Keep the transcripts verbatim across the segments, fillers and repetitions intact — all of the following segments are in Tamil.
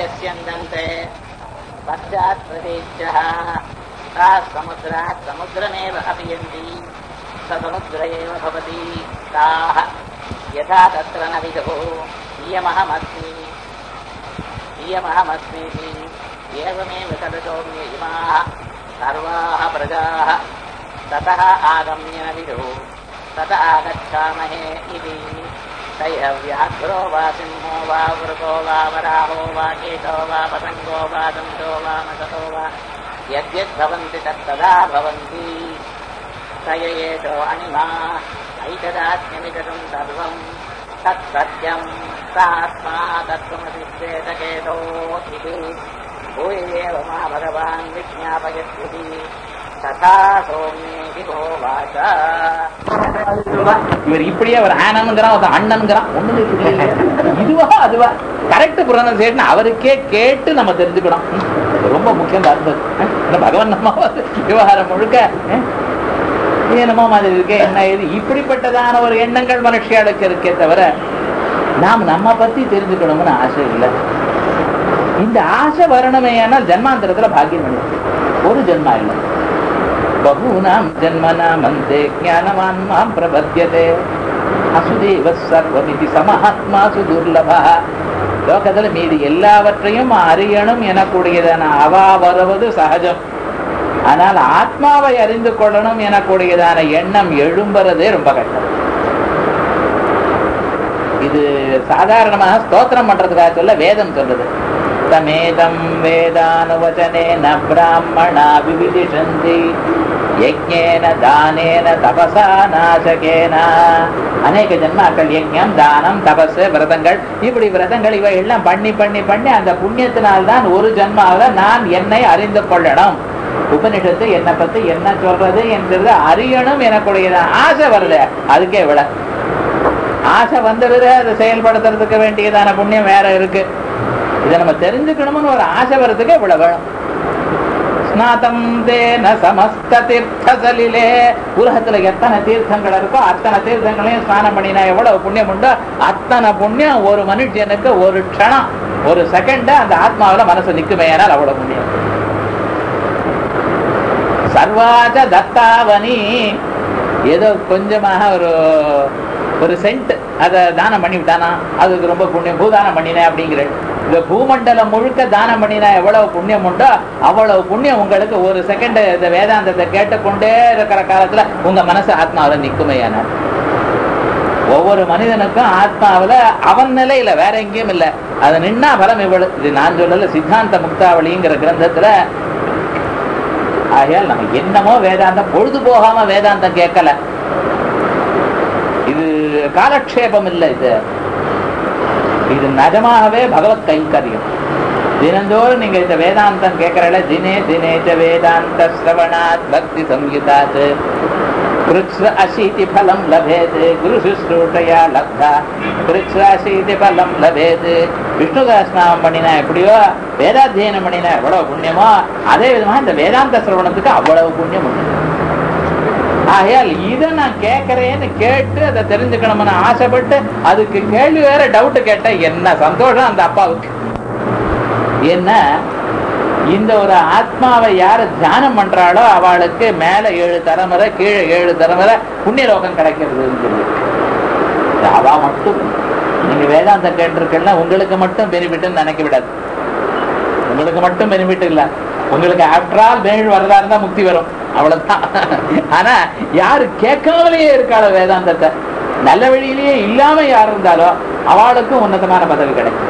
प्रत्यस्यन्दन्ते पश्चात् प्रदेशः ताः समुद्रात् समुद्रमेव अपयन्ति स समुद्र एव भवति ताः यथा तत्र न विदुः इयमहमस्मि इयमहमस्मीति एवमेव सदसौम्य इमाः सर्वाः प्रजाः ततः आगम्य न विदुः तत आगच्छामहे इति तैः व्याघ्रो वा सिंहो वा वृको वा वराहो वा कीटो वा पतङ्गो वा दन्तो वा मसतो वा यद्यद्भवन्ति तत्तदा भवन्ति स एषो अणिमा ऐतदात्म्यमिदं सर्वं तत्सत्यं सात्मा तत्त्वमसि श्वेतकेतो इति भूयेव मा भगवान् विज्ञापयत्युति तथा सौम्येति भोवाच. இவர் இப்படியே ஒரு ஆனம்ங்கிறான் ஒரு அண்ணன்கிறான் ஒண்ணு இதுவா அதுவா கரெக்ட் ப்ரொனன்சியேஷன் அவருக்கே கேட்டு நம்ம தெரிஞ்சுக்கணும். ரொம்ப முக்கியம் அர்த்தம். பகவான் நம்ம விவகாரம் முழுக்க என்னமோ மாதிரி இருக்கே என்ன இது இப்படிப்பட்டதான ஒரு எண்ணங்கள் மனுஷியாளுக்கு இருக்கே தவிர நாம் நம்ம பத்தி தெரிஞ்சுக்கணும்னு ஆசை இல்லை. இந்த ஆசை வரணுமே ஆனால் ஜன்மாந்தரத்துல பாக்கியம் பண்ணி ஒரு ஜென்மா இல்லை. பகூனாம் ஜன்மனாமந்தே ஞானவான் மாம் பிரபத்யதே அசுதேவ சர்வமிதி சமஹாத்மாசு துர்லபா. லோகத்துல மீது எல்லாவற்றையும் அறியணும் எனக்கூடியதான அவா வருவது சகஜம். ஆனால் ஆத்மாவை அறிந்து கொள்ளணும் எனக்கூடியதான எண்ணம் எழும்புறதே ரொம்ப கஷ்டம். இது சாதாரணமாக ஸ்தோத்திரம் பண்றதுக்காக சொல்ல வேதம் சொல்றது. தமேதம் வேதானுவச்சனேன பிராமணா விவிதிஷந்தி யஜ்ஞேன தானேன தபசா நாசகேன. அநேக ஜன்மாக்கள் யஜ்ஞம் தானம் தபஸ் விரதங்கள் இப்படி விரதங்கள் இவை எல்லாம் பண்ணி பண்ணி பண்ணி அந்த புண்ணியத்தினால்தான் ஒரு ஜன்மாவில் நான் என்னை அறிந்து கொள்ளணும். உபனிஷத்து என்னை பத்தி என்ன சொல்றது என்கிறது அறியணும் எனக்குடையதான் ஆசை வருது. அதுக்கே விட ஆசை வந்துடுது. அதை செயல்படுத்துறதுக்கு வேண்டியதான புண்ணியம் வேற இருக்கு. இதை நம்ம தெரிஞ்சுக்கணும்னு ஒரு ஆசை வர்றதுக்கு இவ்வளவு வேணும். ஸ்நாதம் தேன சமஸ்த தீர்த்தசலிலே. உலகத்துல எத்தனை தீர்த்தங்கள் இருக்கோ அத்தனை தீர்த்தங்களையும் ஸ்நானம் பண்ணினா எவ்வளவு புண்ணியம் உண்டோ அத்தனை புண்ணியம் ஒரு மனுஷனுக்கு ஒரு க்ஷணம் ஒரு செகண்ட் அந்த ஆத்மாவில மனசு நிக்குமேனால் அவ்வளவு புண்ணியம். சர்வாஜ தத்தாவனி. ஏதோ கொஞ்சமாக ஒரு ஒரு சென்ட் அதை தானம் பண்ணி விட்டானா அதுக்கு ரொம்ப புண்ணியம். பூதானம் பண்ணினேன் அப்படிங்கிற இந்த பூமண்டலம் முழுக்க தானம் பண்ணினா எவ்வளவு புண்ணியம் உண்டோ அவ்வளவு புண்ணியம் உங்களுக்கு ஒரு செகண்ட் இந்த வேதாந்தத்தை கேட்டுக்கொண்டே இருக்கிற காலத்துல உங்க மனசு ஆத்மாவில நிக்குமையான. ஒவ்வொரு மனிதனுக்கும் ஆத்மாவில அவன் நிலையில வேற எங்கேயும் இல்லை. அது நின்னா பலம் இவ்வளவு. இது நான் சொல்லல, சித்தாந்த முக்தாவளிங்கிற கிரந்தத்துல. ஆகையால் நம்ம என்னமோ வேதாந்தம் பொழுது போகாம வேதாந்தம் கேட்கல. இது காலக்ஷேபம் இல்லை. இது இது நிஜமாகவே பகவத் கைங்கரியம். தினந்தோறும் நீங்க இந்த வேதாந்தம் கேட்கறல தினே தினேச்ச வேதாந்த ஸ்ரவணாத் பக்தி சம்யுதாத் கிருத்ஸ்ர அசீதி பலம் லபேது குரு சுஸ்ரூஷயா லப்தா கிருத்ஸ்ர அசீதி பலம் லபேது. விஷ்ணு சஹஸ்ரநாமம் பண்ணினா எப்படியோ வேதாத்தியனம் பண்ணினா எவ்வளவு புண்ணியமோ அதே விதமா இந்த வேதாந்த சிரவணத்துக்கு அவ்வளவு புண்ணியம் உண்டு. ஆகையால் இதை நான் கேட்கறேன்னு கேட்டு அதை தெரிஞ்சுக்கணும்னு ஆசைப்பட்டு அதுக்கு கேள்வி வேற டவுட் கேட்டேன். என்ன சந்தோஷம் அந்த அப்பாவுக்கு. என்ன இந்த ஒரு ஆத்மாவை யாரு தியானம் பண்றாளோ அவளுக்கு மேல ஏழு தலைமுறை கீழே ஏழு தலைமுறை புண்ணிய லோகம் கிடைக்கிறது. அவா மட்டும் நீங்க வேதாந்தம் கேட்டிருக்கா உங்களுக்கு மட்டும் பெனிஃபிட் நினைக்க விடாது. உங்களுக்கு மட்டும் பெனிஃபிட் இல்ல. உங்களுக்கு ஆஃப்டர் ஆல் பெனிஃபிட் வரதா இருந்தா முக்தி வரும் அவ்வளவுதான். ஆனா யாரு கேட்காமலேயே இருக்காளோ வேதாந்தத்தை நல்ல வழியிலேயே இல்லாம யார் இருந்தாலோ அவளுக்கும் உன்னதமான பதவி கிடைக்கும்.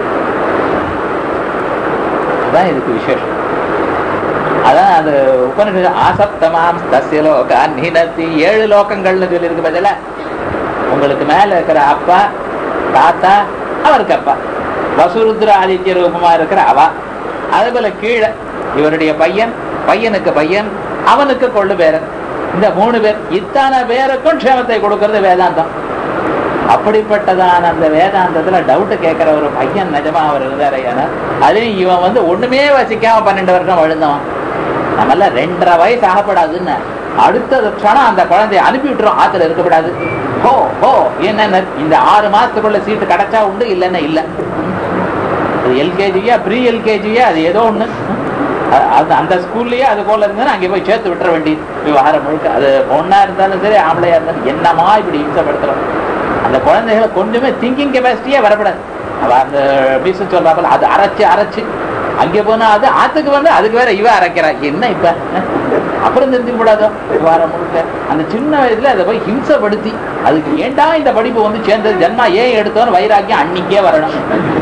அதான் இதுக்கு விசேஷம். அதான் அது உபனிஷத் ஆசப்தமாம் தஸ்ய லோகான் நினத்தி. ஏழு லோகங்கள்னு சொல்லி இருக்கு. பதில உங்களுக்கு மேல இருக்கிற அப்பா தாத்தா அவருக்கு அப்பா வசுருத்ர ஆதித்ய ரூபமா இருக்கிற அவா. அதே போல கீழே இவருடைய பையன் பையனுக்கு பையன் அவனுக்கு கொள்ளு பேரன். இந்த மூணு பேர் இத்தனை பேருக்கும் க்ஷேமத்தை கொடுக்கறது வேதாந்தம். அப்படிப்பட்டதான அந்த வேதாந்தத்துல டவுட் கேட்கிற ஒரு பையன் நிஜமா அவர் இருந்தார். அதுலயும் இவன் வந்து ஒண்ணுமே வசிக்காம பன்னெண்டு வருஷம் வழுந்தவன். நம்மள ரெண்டரை வயசு ஆகப்படாதுன்னு அடுத்த க்ஷணம் அந்த குழந்தைய அனுப்பி விட்டுரும். ஆத்துல இருக்கப்படாது. ஹோ ஹோ என்ன இந்த ஆறு மாசத்துக்குள்ள சீட்டு கிடைச்சா உண்டு இல்லைன்னா இல்ல. அது எல்கேஜியா ப்ரீ எல்கேஜியா அது ஏதோ ஒண்ணு அது அந்த ஸ்கூல்லயே அது போல இருந்தாலும் அங்கே போய் சேர்த்து விட்டுற வேண்டியது விவகாரம் முழுக்க. அது பொண்ணா இருந்தாலும் சரி ஆம்பளையா இருந்தாலும் என்னமா இப்படி இம்சப்படுத்துறோம். அந்த குழந்தைகளை கொஞ்சமே திங்கிங் கெப்பாசிட்டியே வரப்படாது. அவ அந்த பீசு சொல்றாப்பல அது அரைச்சு அரைச்சு அங்கே போனா அது ஆத்துக்கு வந்து அதுக்கு வேற இவ அரைக்கிறா என்ன இப்ப அப்புறம் தெரிஞ்சு கூடாதோ விவகாரம் முழுக்க. அந்த சின்ன வயசுல அதை போய் ஹிம்சப்படுத்தி அதுக்கு ஏண்டா இந்த படிப்பு வந்து சேர்ந்தது ஜன்மா ஏன் எடுத்தோன்னு வைராக்கியம் அன்னைக்கே வரணும்.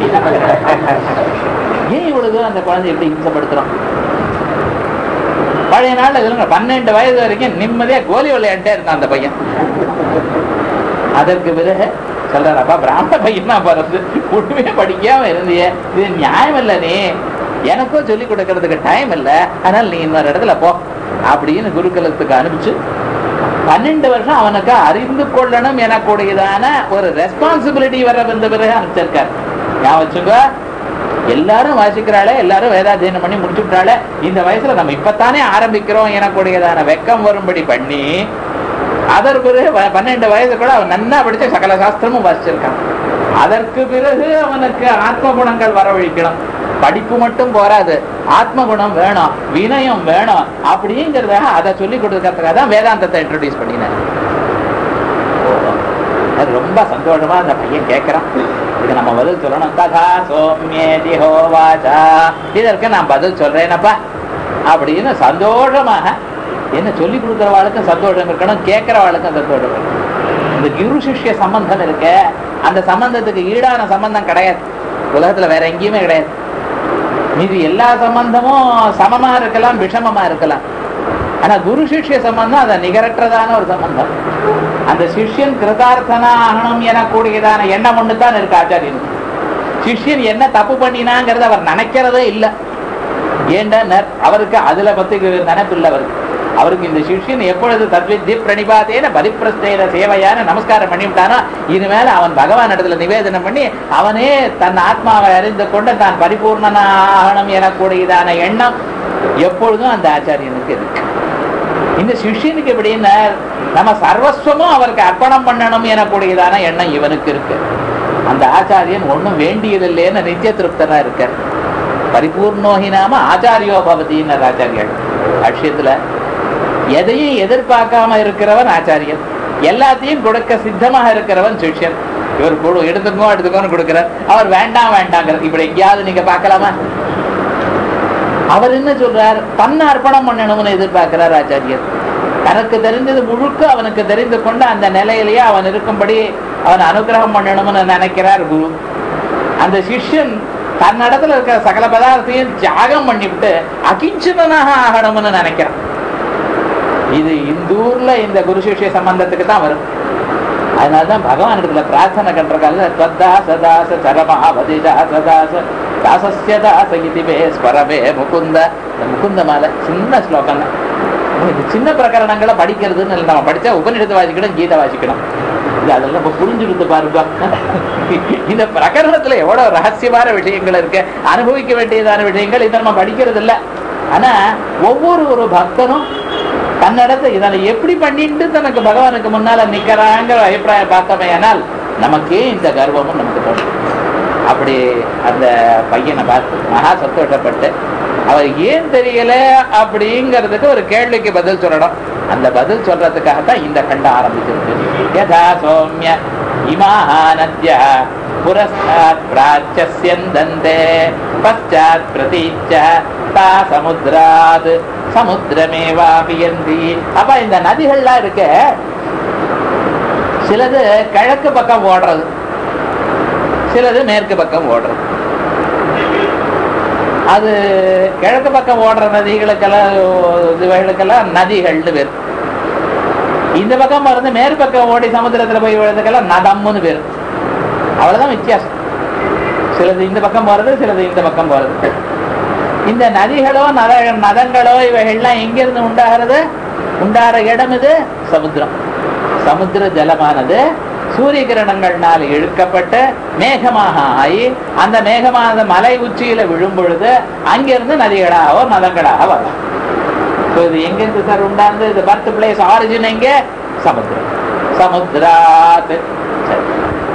ஏன் இவ்வளவு அந்த குழந்தை எப்படி ஹிம்சப்படுத்துறோம்? பழைய நாள்ல சொல்லுங்க பன்னெண்டு வயது வரைக்கும் நிம்மதியா கோலி விளையாண்டே இருந்தான் அந்த பையன். அதற்கு பிறகு சொல்றாப்பா பிராமண பையனா பிறந்து ஒண்ணுமே படிக்காம இருந்தியே இது நியாயம் இல்ல, நீ எனக்கும் சொல்லிக் கொடுக்கறதுக்கு டைம் இல்ல, அதனால நீ இன்னொரு இடத்துல போ அப்படின்னு குருகுலத்துக்கு அனுப்பிச்சு பன்னெண்டு வருஷம் அவனுக்கு அறிந்து கொள்ளணும் எனக்கூடியதான ஒரு ரெஸ்பான்சிபிலிட்டி வர வந்த பிறகு அனுப்பிச்சிருக்காரு. ஞாபகம் வச்சுக்கோ, எல்லாரும் வாசிக்கிறாளே, எல்லாரும் வேதாத்தியனம் பண்ணி முடிச்சுட்டாளே, இந்த வயசுல நம்ம இப்பத்தானே ஆரம்பிக்கிறோம் எனக்கூடியதான வெக்கம் வரும்படி பண்ணி அதற்கு பிறகு பன்னெண்டு வயசு கூட அவன் நன்னா படிச்ச சகல சாஸ்திரமும் வாசிச்சிருக்கான். அதற்கு பிறகு அவனுக்கு ஆத்ம குணங்கள் வரவழிக்கணும். படிப்பு மட்டும் போராது, ஆத்ம குணம் வேணும், வினயம் வேணும். அப்படிங்கிறத அதை சொல்லி கொடுக்கறதுக்காக தான் வேதாந்தத்தை இன்ட்ரோடியூஸ் பண்ணினேன். அது ரொம்ப சந்தோஷமா அந்த பையன் கேட்கிறான். இதுக்கு நம்ம பதில் சொல்லணும். ததா சோம்யேதி ஹோவாசா, இதற்கு நான் பதில் சொல்றேனப்பா அப்படின்னு சந்தோஷமாக. என்ன சொல்லி கொடுக்குறவாளுக்கும் சந்தோஷம் இருக்கணும், கேட்கிறவாளுக்கும் சந்தோஷம் இருக்கணும். இந்த குரு சிஷ்ய சம்பந்தம் இருக்கு, அந்த சம்பந்தத்துக்கு ஈடான சம்பந்தம் கிடையாது உலகத்துல, வேற எங்கேயுமே கிடையாது. மீது எல்லா சம்பந்தமும் சமமா இருக்கலாம், விஷமமா இருக்கலாம். ஆனா குரு சிஷ்ய சம்பந்தம் அதை நிகரற்றதான ஒரு சம்பந்தம். அந்த சிஷ்யன் கிருதார்த்தனா ஆகணும் எனக்கூடியதான எண்ணம் ஒண்ணுதான் இருக்கு ஆச்சாரியன். சிஷ்யன் என்ன தப்பு பண்ணினாங்கிறது அவர் நினைக்கிறதே இல்லை. ஏண்டா அவருக்கு அதுல பத்தி நினைப்பு இல்லை. அவருக்கு அவருக்கு இந்த சிஷ்யன் எப்பொழுது தத்வித்தி பிரணிபாதேன பரிப்பிரஸ்தேன சேவையான நமஸ்காரம் பண்ணிவிட்டானோ இனிமேல அவன் பகவான் இடத்துல நிவேதனம் பண்ணி அவனே தன் ஆத்மாவை அறிந்து கொண்டு தான் பரிபூர்ணனாகணும் எனக்கூடியதான எண்ணம் எப்பொழுதும் அந்த ஆச்சாரியனுக்கு இருக்கு. இந்த சிஷ்யனுக்கு எப்படின்னா நம்ம சர்வஸ்வமும் அவருக்கு அர்ப்பணம் பண்ணணும் எனக்கூடியதான எண்ணம் இவனுக்கு இருக்கு. அந்த ஆச்சாரியன் ஒன்றும் வேண்டியதில்லைன்னு நித்திய திருப்தனா இருக்க. பரிபூர்ணோஹினாம ஆச்சாரியோ பவதின்னு ஆச்சாரியன் அக்ஷயத்துல எதையும் எதிர்பார்க்காம இருக்கிறவன் ஆச்சாரியன், எல்லாத்தையும் கொடுக்க சித்தமாக இருக்கிறவன் சிஷ்யன். இவர் கொடு எடுத்துக்கோ எடுத்துக்கோன்னு கொடுக்கிறார், அவர் வேண்டாம் வேண்டாங்கிற. இப்படி எங்கேயாவது நீங்க பார்க்கலாமா? அவர் என்ன சொல்றார்? தன்னை அர்ப்பணம் பண்ணணும்னு எதிர்பார்க்கிறார் ஆச்சாரியர். தனக்கு தெரிஞ்சது முழுக்க அவனுக்கு தெரிந்து கொண்டு அந்த நிலையிலேயே அவன் இருக்கும்படி அவன் அனுகிரகம் பண்ணணும்னு நினைக்கிறார் குரு. அந்த சிஷ்யன் தன்னிடத்துல இருக்கிற சகல பதார்த்தையும் தியாகம் பண்ணிவிட்டு அகிஞ்சனாக ஆகணும்னு நினைக்கிறான். இது இந்த ஊர்ல இந்த குரு சிஷ்ய சம்பந்தத்துக்கு தான் வரும். அதனாலதான் பகவான் இடத்துல பிரார்த்தனை பண்றாங்க, தாச சரமாவதிதா சதாச தாசஸ்ய தாச இதிவே ஸ்வரவே முகுந்த. இந்த முகுந்த மாலை சின்ன ஸ்லோகம் தான். இது சின்ன பிரகரணங்களை படிக்கிறதுன்னு இல்லை, நம்ம படிச்சா உபநிடத்தை வாசிக்கணும், கீதை வாசிக்கணும். இது அதெல்லாம் இப்ப புரிஞ்சுடுத்து பாருங்க. இந்த பிரகரணத்துல எவ்வளவு ரகசியமான விஷயங்கள் இருக்கு, அனுபவிக்க வேண்டியதான விஷயங்கள் இதை நம்ம படிக்கிறது இல்லை. ஆனா ஒவ்வொரு ஒரு பக்தனும் தன்னிடத்தை இதனை எப்படி பண்ணிட்டு தனக்கு பகவானுக்கு முன்னால நிக்கிறாங்கிற அபிப்பிராயம் பார்த்தமையானால் நமக்கே இந்த கர்வமும் நமக்கு தோணும். அப்படி அந்த பையனை பார்த்து மகா சந்தோஷப்பட்டு அவர் ஏன் தெரியல அப்படிங்கிறதுக்கு ஒரு கேள்விக்கு பதில் சொல்லணும். அந்த பதில் சொல்றதுக்காகத்தான் இந்த கண்டம் ஆரம்பிச்சிருக்கு. யதா சௌமிய இமாஹா நத்யா புரஸ்தாத் பிராச்சஸ்யந்தந்தே பச்சாத் பிரதீச்ச தா சமுத்ராத் சமுத்திரமேவாபியந்தி. அப்ப இந்த நதிகள்லாம் இருக்க, சிலது கிழக்கு பக்கம் ஓடுறது, சிலது மேற்கு பக்கம் ஓடுறது. அது கிழக்கு பக்கம் ஓடுற நதிகளுக்கெல்லாம் இதுகளுக்கெல்லாம் நதிகள்னு பேர். இந்த பக்கம் வந்து மேற்கு பக்கம் ஓடி சமுத்திரத்துல போய் விழுறதுக்கெல்லாம் நதம்னு பேர். அவ்வளவுதான் வித்தியாசம். சிலது இந்த பக்கம் போறது, சிலது இந்த பக்கம் போறது. இந்த நதிகளோ நத நதங்களோ இவைகள்லாம் எங்கிருந்து உண்டாகிறது? உண்டாகிற இடம் இது சமுத்திரம். சமுத்திர ஜலமானது சூரிய கிரணங்கள்னால் இழுக்கப்பட்டு மேகமாக ஆகி அந்த மேகமானது மலை உச்சியில விழும் பொழுது அங்கிருந்து நதிகளாகவோ நதங்களாக வரும். இது எங்கிருந்து சார் உண்டாந்து? இது பர்த் பிளேஸ் ஆரிஜின் எங்க? சமுத்திரம். சமுத்திராத்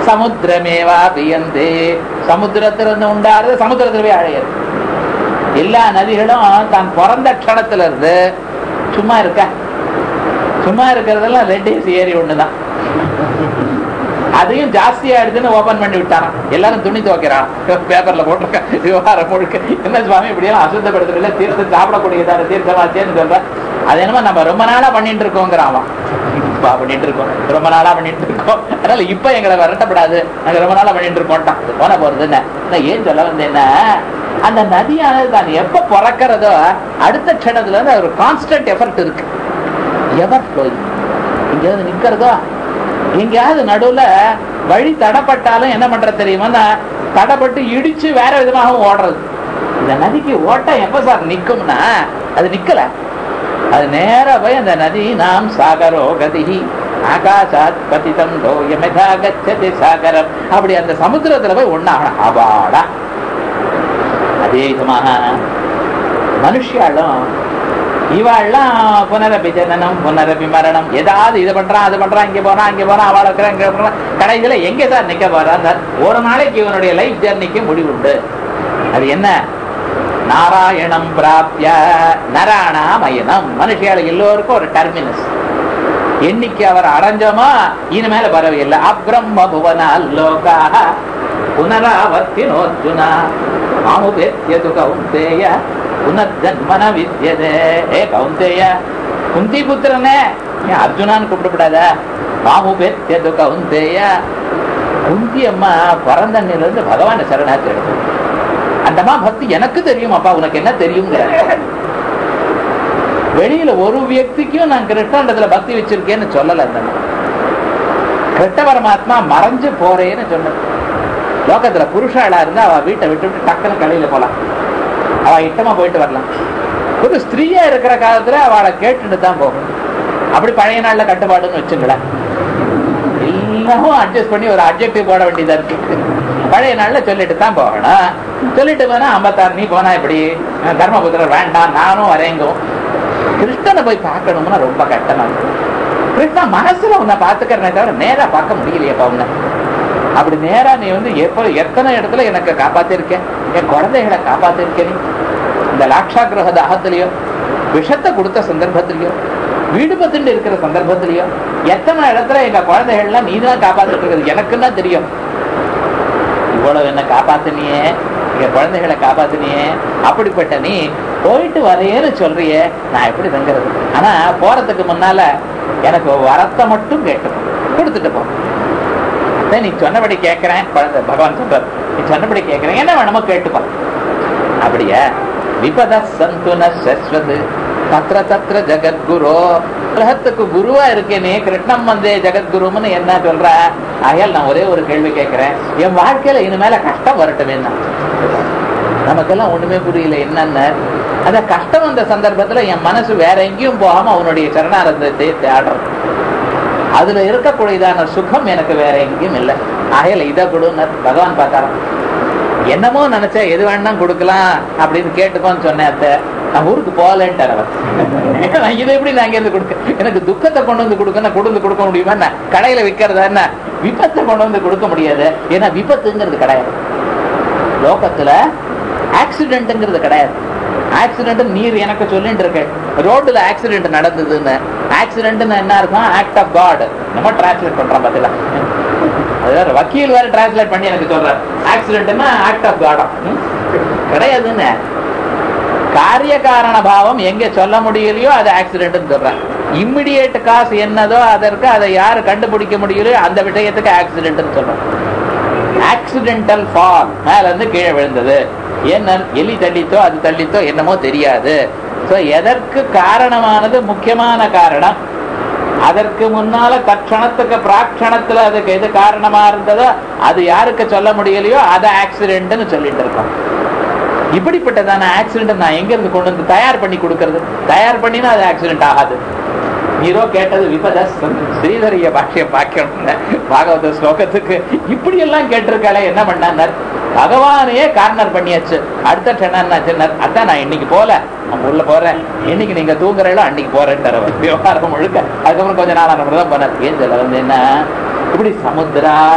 சமுத்திரமேவா பியந்தே, சமுத்திரத்திலிருந்து உண்டாறது சமுத்திரத்துல போய் அழையாது. எல்லா நதிகளும் தான் பிறந்த க்ஷணத்துல இருந்து சும்மா இருக்க, சும்மா இருக்கிறதெல்லாம் ரெட்டேசி ஏரி ஒண்ணுதான். அதையும் ஜாஸ்தியா எடுத்துன்னு ஓபன் பண்ணி விட்டாராம். எல்லாரும் துணி துவைக்கிறான், பேப்பர்ல போட்டிருக்க விவகாரம் முழுக்க. என்ன சுவாமி இப்படி எல்லாம் அசுத்தப்படுத்துறதுல தீர்த்து சாப்பிடக்கூடியதான தீர்த்தமாச்சேன்னு சொல்ற. அது என்னமோ நம்ம ரொம்ப நாளா பண்ணிட்டு இருக்கோங்கிறான். பண்ணிட்டு இருக்கோம், ரொம்ப நாளா பண்ணிட்டு இருக்கோம், அதனால இப்ப எங்களை விரட்டப்படாது, நாங்க ரொம்ப நாளா பண்ணிட்டு இருக்கோம்ட்டான். போன போறது என்ன ஏன் சொல்ல வந்தேன்னா, அந்த நதியானது தான் எப்ப பிறக்கிறதோ அடுத்த க்ஷணத்துல இருந்து ஒரு கான்ஸ்டன்ட் எஃபர்ட் இருக்கு. Ever flowing. எங்கேயாவது நிக்கிறதோ, எங்கேயாவது நடுவுல வழி தடப்பட்டாலும் என்ன பண்ற தெரியுமா, தடப்பட்டு இடிச்சு வேற விதமாக ஓடுறது. இந்த நதிக்கு ஓட்டம் எப்ப சார் நிக்கும்னா, அது நிக்கல, அது நேர போய் அந்த நதி நாம் சாகரோ கதி ஆகாசாத் பதிதம் தோயமெதா கச்சதி சாகரம், அப்படி அந்த சமுத்திரத்துல போய் ஒண்ணாகணும். அபாடா. அதே விதமாக மனுஷாலும் இவாள்லாம் புனரபி ஜனனம் புனரபி மரணம், ஏதாவது இது பண்றான் அது பண்றான், இங்க போறான் அங்க போறான், அவளை இருக்கிற இங்க போறான், கடைசியில எங்க சார் நிக்க போறான் சார்? ஒரு நாளைக்கு இவனுடைய லைஃப் ஜர்னிக்கு முடிவுண்டு. அது என்ன? நாராயணம் பிராப்திய நராணாமயனம். மனுஷியாளுக்கு எல்லோருக்கும் ஒரு டெர்மினஸ். என்னைக்கு அவர் அடைஞ்சோமோ இனிமேல பரவில்லை. அப்ரம்ம புவனா லோகாஹ புனராவர்த்தினோர்ஜுனா மாமுபேத்யது கௌந்தேய புனர்ஜன்மன வித்யதே. ஏ கௌந்தேய, குந்தி புத்திரனே, அர்ஜுனான்னு கூப்பிடப்படாத. மாமுபேத்யது கௌந்தேய, குந்தி அம்மா பிறந்தண்ணில இருந்து பகவான சரணாச்சு எடுக்கும். அந்தமா பக்தி எனக்கு தெரியும் அப்பா, உனக்கு என்ன தெரியுங்கிற. வெளியில ஒரு வியக்திக்கும் நான் கிருஷ்ணன்றதுல பக்தி வச்சிருக்கேன்னு சொல்லல. அந்த கிருஷ்ண பரமாத்மா மறைஞ்சு போறேன்னு சொன்னது. லோகத்துல புருஷாளா இருந்தா அவ வீட்டை விட்டு விட்டு டக்குன்னு கடையில போலாம், அவ இட்டமா போயிட்டு வரலாம். ஒரு ஸ்திரீயா இருக்கிற காலத்துல அவளை கேட்டுட்டு தான் போகும். அப்படி பழைய நாள்ல கட்டுப்பாடுன்னு வச்சுங்களேன். எல்லாமும் அட்ஜஸ்ட் பண்ணி ஒரு அப்ஜெக்டிவ் போட வேண்டியதா இருக்கு. பழைய நாள்ல சொல்லிட்டு தான் போகணும். சொல்லிட்டு போனா ஐம்பத்தாறு நீ போனா இப்படி, தர்மபுத்திரர் வேண்டாம் நானும் வரேங்கும். கிருஷ்ணனை போய் பார்க்கணும்னா ரொம்ப கஷ்டமா இருக்கு. கிருஷ்ணா மனசுல உன்னை பாத்துக்கிறனே தவிர நேரா பார்க்க முடியலையப்பா உன்னை. அப்படி நேரா நீ வந்து எப்ப எத்தனை இடத்துல எனக்கு காப்பாத்திருக்கேன், என் குழந்தைகளை காப்பாத்திருக்கேன். இந்த லாட்சாகிரக தாகத்திலையோ, விஷத்தை கொடுத்த சந்தர்ப்பத்திலையோ, வீடு பத்துட்டு இருக்கிற சந்தர்ப்பத்திலையோ, எத்தனை இடத்துல எங்க குழந்தைகள்லாம் நீதான் காப்பாத்திட்டு இருக்கிறது எனக்குன்னா தெரியும். இவ்வளவு என்ன காப்பாத்தினியே, எங்க குழந்தைகளை காப்பாத்தினியே, அப்படிப்பட்ட நீ போயிட்டு வரையேன்னு சொல்றியே, நான் எப்படி தங்குறது? ஆனா போறதுக்கு முன்னால எனக்கு வரத்தை மட்டும் கேட்டு கொடுத்துட்டு போ. நீ சொன்னபடி கேட்கிறேன், குழந்தை பகவான் சொல்ற, நீ சொன்னபடி கேட்கிறேன், என்ன வேணுமோ கேட்டுப்பா. அப்படியா? விபத சந்துன சஸ்வது தத்ர தத்ர ஜகத்குரு. உலகத்துக்கு குருவா இருக்கேனே, கிருஷ்ணம் வந்தே ஜெகத்குருன்னு என்ன சொல்ற? ஆகையால் நான் ஒரே ஒரு கேள்வி கேட்கிறேன், என் வாழ்க்கையில இனிமேல கஷ்டம் வரட்டுமே. நமக்கெல்லாம் ஒண்ணுமே புரியல என்னன்னு. அந்த கஷ்டம் வந்த சந்தர்ப்பத்துல என் மனசு வேற எங்கேயும் போகாம அவனுடைய சரணானந்தத்தை தேடுறது. அதுல இருக்கக்கூடியதான சுகம் எனக்கு வேற எங்கேயும் இல்லை. ஆகையில இதை கொடுன்னு பகவான் பார்த்தாராம். என்னமோ நினைச்சா எது வேணாம் கொடுக்கலாம் அப்படின்னு கேட்டுக்கோன்னு சொன்னேன். நான் ஊருக்கு போகலன்ட்டார் அவர். இதை எப்படி நான் இருந்து கொடுக்க, எனக்கு துக்கத்தை கொண்டு வந்து கொடுக்க கொடுத்து கொடுக்க முடியுமா? என்ன கடையில விற்கிறதா? என்ன விபத்தை கொண்டு வந்து கொடுக்க முடியாது. ஏன்னா விபத்துங்கிறது கிடையாது லோகத்துல, ஆக்சிடென்ட்ங்கிறது கிடையாது. ஆக்சிடென்ட் நீர் எனக்கு சொல்லிட்டு இருக்க, ரோட்ல ஆக்சிடென்ட் நடந்ததுன்னு. ஆக்சிடென்ட் என்ன இருக்கும்? Act of god. நம்ம டிரான்ஸ்லேட் பண்றோம் பார்த்தீங்களா? அது வக்கீல் வேற டிரான்ஸ்லேட் பண்ணி எனக்கு சொல்றாரு, ஆக்சிடென்ட்னா ஆக்ட் ஆஃப் காட் கிடையாதுன்னு. காரிய காரண பாவம் எங்க சொல்ல முடியலையோ அது ஆக்சிடென்ட் சொல்றேன். இம்மிடியேட் காசு என்னதோ அதற்கு அதை யாரு கண்டுபிடிக்க முடியலையோ அந்த விஷயத்துக்கு ஆக்சிடென்ட் சொல்றோம். ஆக்சிடென்டல் ஃபால், மேல இருந்து கீழே விழுந்தது, என்ன எலி தள்ளித்தோ அது தள்ளித்தோ என்னமோ தெரியாது. எதற்கு காரணமானது முக்கியமான காரணம், அதற்கு முன்னால தட்சணத்துக்கு பிராட்சணத்துல அதுக்கு எது காரணமா இருந்ததோ அது யாருக்கு சொல்ல முடியலையோ அதை ஆக்சிடென்ட்னு சொல்லிட்டு இருக்கோம். இப்படிப்பட்டதான ஆக்சிடென்ட் நான் எங்க இருந்து கொண்டு வந்து தயார் பண்ணி கொடுக்கறது? தயார் பண்ணினா அது ஆக்சிடென்ட் ஆகாது. நீரோ கேட்டது விபத ஸ்ரீதரிய பாஷ்யம் பார்க்கணும். பாகவத ஸ்லோகத்துக்கு இப்படி எல்லாம் கேட்டிருக்காளே, என்ன பண்ணார்? பகவானையே கார்னர் பண்ணியாச்சு. அடுத்த க்ஷணாச்சு, அதான் நான் இன்னைக்கு போல, நம்ம உள்ள போறேன், இன்னைக்கு நீங்க தூங்குறீங்களோ அன்னைக்கு போறேன்ட்டார் அவர். விவகாரம் முழுக்க. அதுக்கப்புறம் கொஞ்ச நாள் தான் போனார். ஏன் சொல்ல வந்து என்ன, இப்படி சமுத்திரா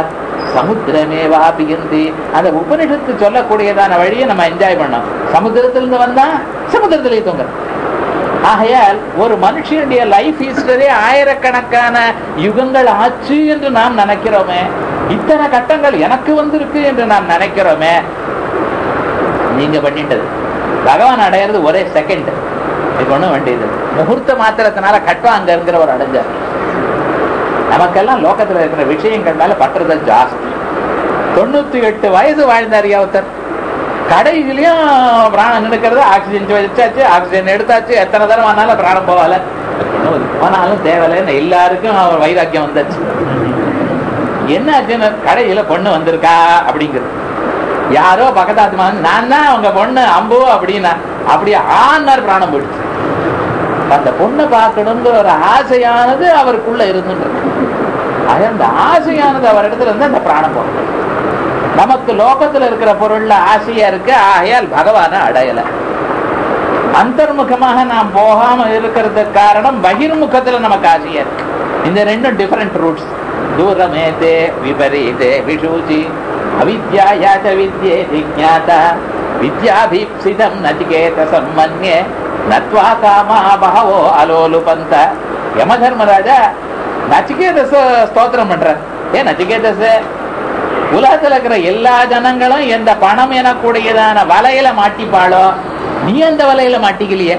சமுத்திரமே வாபியந்தி. அந்த உபனிஷத்து சொல்லக்கூடியதான வழியை நம்ம என்ஜாய் பண்ணோம். சமுத்திரத்திலிருந்து வந்தா சமுத்திரத்திலேயே தூங்க. ஆகையால் ஒரு மனுஷனுடைய லைஃப் ஹிஸ்டரி ஆயிரக்கணக்கான யுகங்கள் ஆச்சு என்று நாம் நினைக்கிறோமே, இத்தனை கட்டங்கள் எனக்கு வந்திருக்கு என்று நாம் நினைக்கிறோமே, நீங்க பண்ணிட்டது பகவான் அடையிறது ஒரே செகண்ட். இது ஒண்ணும் வேண்டியது. முகூர்த்த மாத்திரத்தினால கட்டம் அங்க இருக்கிற ஒரு அடைஞ்சார். நமக்கெல்லாம் லோகத்துல இருக்கிற விஷயங்கள் மேல பற்றுதல் ஜாஸ்தி. தொண்ணூத்தி எட்டு வயசு வாழ்ந்தார் ஒருத்தர். கடைசிலையும் பிராணம் நினைக்கிறது. ஆக்சிஜன் வச்சாச்சு, ஆக்சிஜன் எடுத்தாச்சு, எத்தனை தரம் ஆனாலும் பிராணம் போகல. போனாலும் தேவையில்லை, எல்லாருக்கும் அவர் வைராக்கியம் வந்தாச்சு. என்ன ஆச்சுன்னு கடைசியில பொண்ணு வந்திருக்கா அப்படிங்கிறது. யாரோ பக்கத்தாத்துமா நான் தான் அவங்க பொண்ணு அம்பு அப்படின்னா அப்படியே ஆனார் பிராணம் போயிடுச்சு. அந்த பொண்ணை பார்க்கணுங்கிற ஒரு ஆசையானது அவருக்குள்ள இருந்துட்டு, அந்த ஆசையானது அவர் இடத்துல இருந்து அந்த பிராணம் போகணும். நமக்கு லோகத்துல இருக்கிற பொருள்ல ஆசையா இருக்கு, ஆகையால் பகவான அடையல. அந்தர்முகமாக நாம் போகாம இருக்கிறதுக்கு காரணம் பகிர்முகத்துல நமக்கு ஆசையா இருக்கு. இந்த ரெண்டும் டிஃபரெண்ட் ரூட்ஸ். தூரமேதே விபரீதே விஷூச்சி அவித்யாயாச்ச வித்யே ஜிஞாதா வித்யாபீப்சிதம் நச்சிகேத சம்மன்யே நத்வா காமா பகவோ அலோலுபந்த. யம தர்மராஜா நச்சிகேதச ஸ்தோத்திரம் பண்ற. ஏன் நச்சிகேதச? உலகத்துல இருக்கிற எல்லா ஜனங்களும் எந்த பணம் எனக்கூடியதான வலையில மாட்டிப்பாளோ, நீ அந்த வலையில மாட்டிக்கலையே.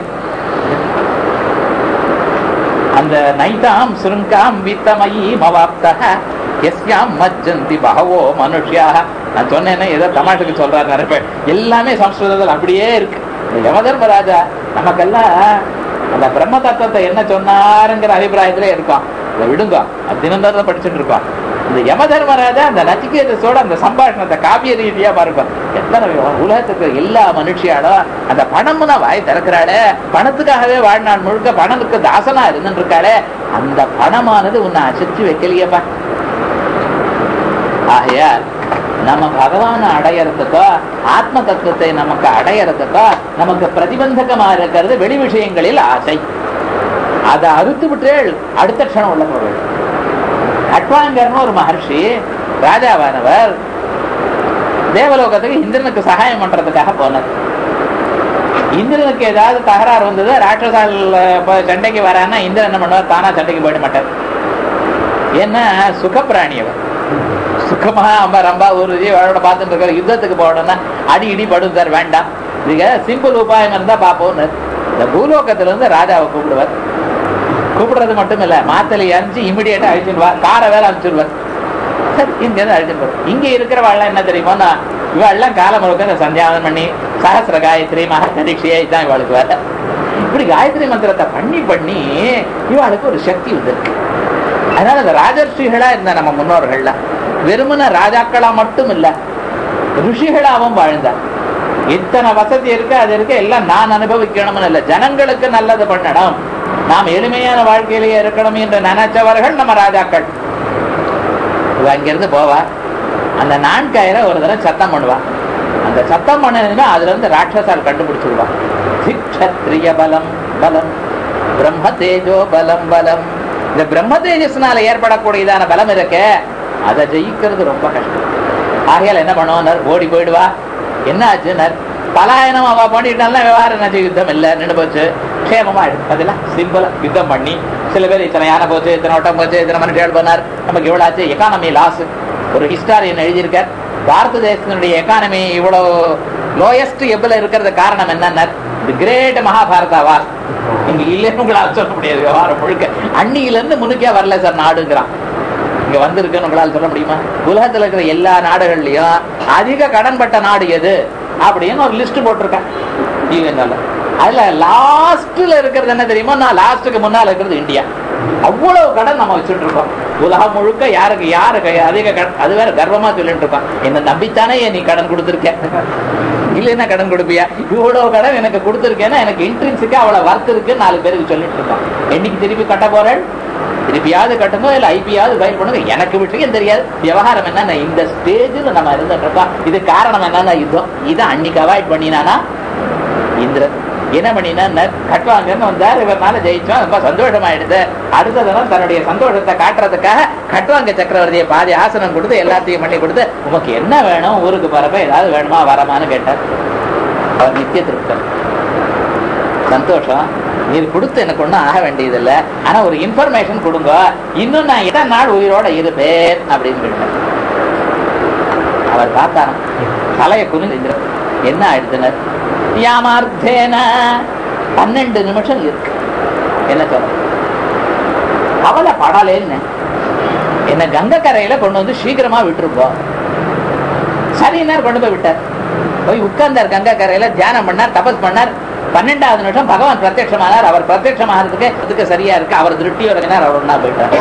அந்த நைதாம் சுருங்காம் வித்தமயி மவாப்தஹ எஸ்யாம் மஜ்ஜந்தி பகவோ மனுஷ்யாக. நான் சொன்னேன்னா ஏதோ தமாஷுக்கு சொல்றாரு நிறைய பேர். எல்லாமே சம்ஸ்கிருதத்தில் அப்படியே இருக்கு. யமதர்மராஜா நமக்கெல்லாம் அந்த பிரம்ம தத்துவத்தை என்ன சொன்னாருங்கிற அபிப்பிராயத்திலே இருக்கோம். இதை விடுங்க, தினந்தோறும் படிச்சுட்டு இருக்கோம். இந்த யம தர்மராஜா அந்த நச்சிகேதஸோட அந்த சம்பாஷணத்தை காவிய ரீதியா பாருங்க. எத்தனை உலகத்துக்கு எல்லா மனுஷியாலும் அந்த பணம்னா வாய் திறக்கிறாளே, பணத்துக்காகவே வாழ்நாள் முழுக்க பணத்துக்கு தாசனா இருந்துட்டு இருக்காளே, அந்த பணமானது உன்னை அசைச்சு வைக்கலையப்பா. ஆகையால் நம்ம பகவான அடையறதுக்கோ ஆத்ம தத்துவத்தை நமக்கு அடையறதுக்கோ நமக்கு பிரதிபந்தகமா இருக்கிறது வெளி விஷயங்களில் ஆசை. அதை அறுத்து விட்டு அடுத்த க்ஷணம் உள்ள பொருள். அட்வாங்கர்னு ஒரு மகர்ஷி ராஜாவானவர் தேவலோகத்துக்கு இந்திரனுக்கு சகாயம் பண்றதுக்காக போனார். இந்திரனுக்கு ஏதாவது தகராறு வந்தது, ராட்சசால் சண்டைக்கு வரான்னா இந்திரன் என்ன பண்ணுவார்? தானா சண்டைக்கு போயிட மாட்டார். ஏன்னா சுகப்பிராணியவர். சுகமா அம்பா ரம்பா ஒரு அவரோட பார்த்துட்டு இருக்காரு. யுத்தத்துக்கு போகணும்னா அடி இடி படும் சார், வேண்டாம். இதுக்கு சிம்பிள் உபாயம் இருந்தா பார்ப்போம்னு இந்த பூலோகத்துல இருந்து ராஜாவை கூப்பிடுவார். கூப்பிடுறது மட்டும் இல்ல, மாத்தலை அரைஞ்சு இமிடியேட்டா அழிச்சுடுவார். காரை வேற அழிச்சுடுவார். சரி, இங்க இருந்து அழிச்சுடுவார். இங்க இருக்கிறவாள்லாம் என்ன தெரியுமோன்னா, இவாள்லாம் காலம் முழுக்க சந்தியாவனம் பண்ணி சகசிர காயத்ரி மகரிஷியை தான் இவாளுக்கு வேற. இப்படி காயத்ரி மந்திரத்தை பண்ணி பண்ணி இவாளுக்கு ஒரு சக்தி வந்திருக்கு. அதனால இந்த ராஜர்ஷிகளா இருந்த நம்ம முன்னோர்கள்லாம் வெறுமன ராஜாக்களா மட்டும் இல்ல, ருஷிகளாவும் வாழ்ந்தார். இத்தனை வசதி இருக்கு, அது இருக்கு, எல்லாம் நான் அனுபவிக்கணும்னு இல்லை, ஜனங்களுக்கு நல்லது பண்ணணும், நாம் எளிமையான வாழ்க்கையிலேயே இருக்கணும் என்று நினைச்சவர்கள் நம்ம ராஜாக்கள். அங்கிருந்து போவா, அந்த நான்காயிர ஒரு தடவை சத்தம் பண்ணுவா. அந்த சத்தம் பண்ணதுன்னா அதுல இருந்து ராட்சசால் கண்டுபிடிச்சிருவா. க்ஷத்ரிய பலம் பலம் பிரம்ம தேஜோ பலம் பலம். இந்த பிரம்ம தேஜஸ்னால ஏற்படக்கூடியதான பலம் இருக்க, அதை ஜெயிக்கிறது ரொம்ப கஷ்டம். ஆகையால் என்ன பண்ணுவோம்? ஓடி போயிடுவா. என்ன ஆச்சுன்னார், பலாயனம் அவ பண்ணிட்டால விவகாரம் என்ன யுத்தம் இல்லை, நின்று போச்சு, க்ஷேமமா ஆயிடுச்சு. அதெல்லாம் சிம்பிளா யுத்தம் பண்ணி சில பேர் இத்தனை யானை போச்சு, இத்தனை வட்டம் போச்சு, இத்தனை மனுஷன் பண்ணார், நமக்கு இவ்வளவு ஆச்சு. Economy loss. ஒரு ஹிஸ்டாரியன் எழுதியிருக்கார், பாரத தேசத்தினுடைய எக்கானமி இவ்வளவு லோயஸ்ட் எவ்வளவு இருக்கிறது காரணம் என்னன்னா தி கிரேட் மகாபாரதா வார். இங்க இல்லைன்னு உங்களால் சொல்ல முடியாது. விவகாரம் முழுக்க அன்னியில இருந்து முன்னுக்கே வரல சார் நாடுங்கிறான். இங்க வந்திருக்குன்னு உங்களால் சொல்ல முடியுமா? உலகத்துல இருக்கிற எல்லா நாடுகள்லயும் அதிக கடன்பட்ட நாடு எது அப்படின்னு ஒரு லிஸ்ட் போட்டிருக்கேன். அதுல லாஸ்ட்ல இருக்கிறது என்ன தெரியுமா? நான் லாஸ்ட்டுக்கு முன்னால இருக்கிறது இந்தியா. அவ்வளவு கடன் நம்ம வச்சுட்டு இருக்கோம். உலகம் முழுக்க யாருக்கு யாருக்கு அதிக கடன், அது வேற கர்வமா சொல்லிட்டு இருக்கோம். என்ன நம்பித்தானே நீ கடன் கொடுத்துருக்க, இல்லைன்னா கடன் கொடுப்பியா? இவ்வளவு கடன் எனக்கு கொடுத்துருக்கேன்னா எனக்கு இன்ட்ரென்ஸுக்கு அவ்வளவு வர்த் இருக்கு நாலு பேருக்கு சொல்லிட்டு இருக்கோம். என்னைக்கு திருப்பி கட்ட போறேன்? திருப்பியாவது கட்டுங்க, இல்ல ஐபியாவது ஃபைல் பண்ணுங்க, எனக்கு விஷயம் தெரியாது. விவகாரம் என்ன, இந்த ஸ்டேஜில் நம்ம இருந்துட்டு இருக்கோம். இது காரணம் என்னன்னா யுத்தம். இதை அன்னைக்கு அவாய்ட் பண்ணினானா இந்திரன். என்ன பண்ணினா கட்டுவாங்கன்னு வந்தார். இவர்னால ஜெயிச்சோம், ரொம்ப சந்தோஷமாயிடுது. அடுத்த தினம் தன்னுடைய சந்தோஷத்தை காட்டுறதுக்காக கட்டுவாங்க சக்கரவர்த்தியை பாதி ஆசனம் கொடுத்து எல்லாத்தையும் பண்ணி கொடுத்து, உமக்கு என்ன வேணும், ஊருக்கு போறப்ப ஏதாவது வேணுமா வரமான்னு கேட்டார். அவர் நித்திய திருப்தர், சந்தோஷம், நீர் கொடுத்து எனக்கு ஒன்றும் ஆக வேண்டியது இல்லை, ஆனா ஒரு இன்ஃபர்மேஷன் கொடுங்க, இன்னும் நான் எத்தனை நாள் உயிரோட இருப்பேன் அப்படின்னு கேட்டார். அவர் பார்த்தாராம், தலையை குனிந்து என்ன ஆயிடுத்துனர், யாமார்த்தேன பன்னெண்டு நிமிஷம் இருக்கு, என்ன சொல்ற கவலை படலேன்னு என்ன கங்கை கரையில கொண்டு வந்து சீக்கிரமா விட்டுருப்போம். சரியினார் கொண்டு போய் விட்டார். போய் உட்கார்ந்தார் கங்கை கரையில, தியானம் பண்ணார், தபஸ் பண்ணார். பன்னெண்டாவது நிமிஷம் பகவான் பிரத்யட்சமானார். அவர் பிரத்யட்சமானதுக்கு அதுக்கு சரியா இருக்கு, அவர் திருஷ்டியோட அவர் ஒன்னா போயிட்டார்.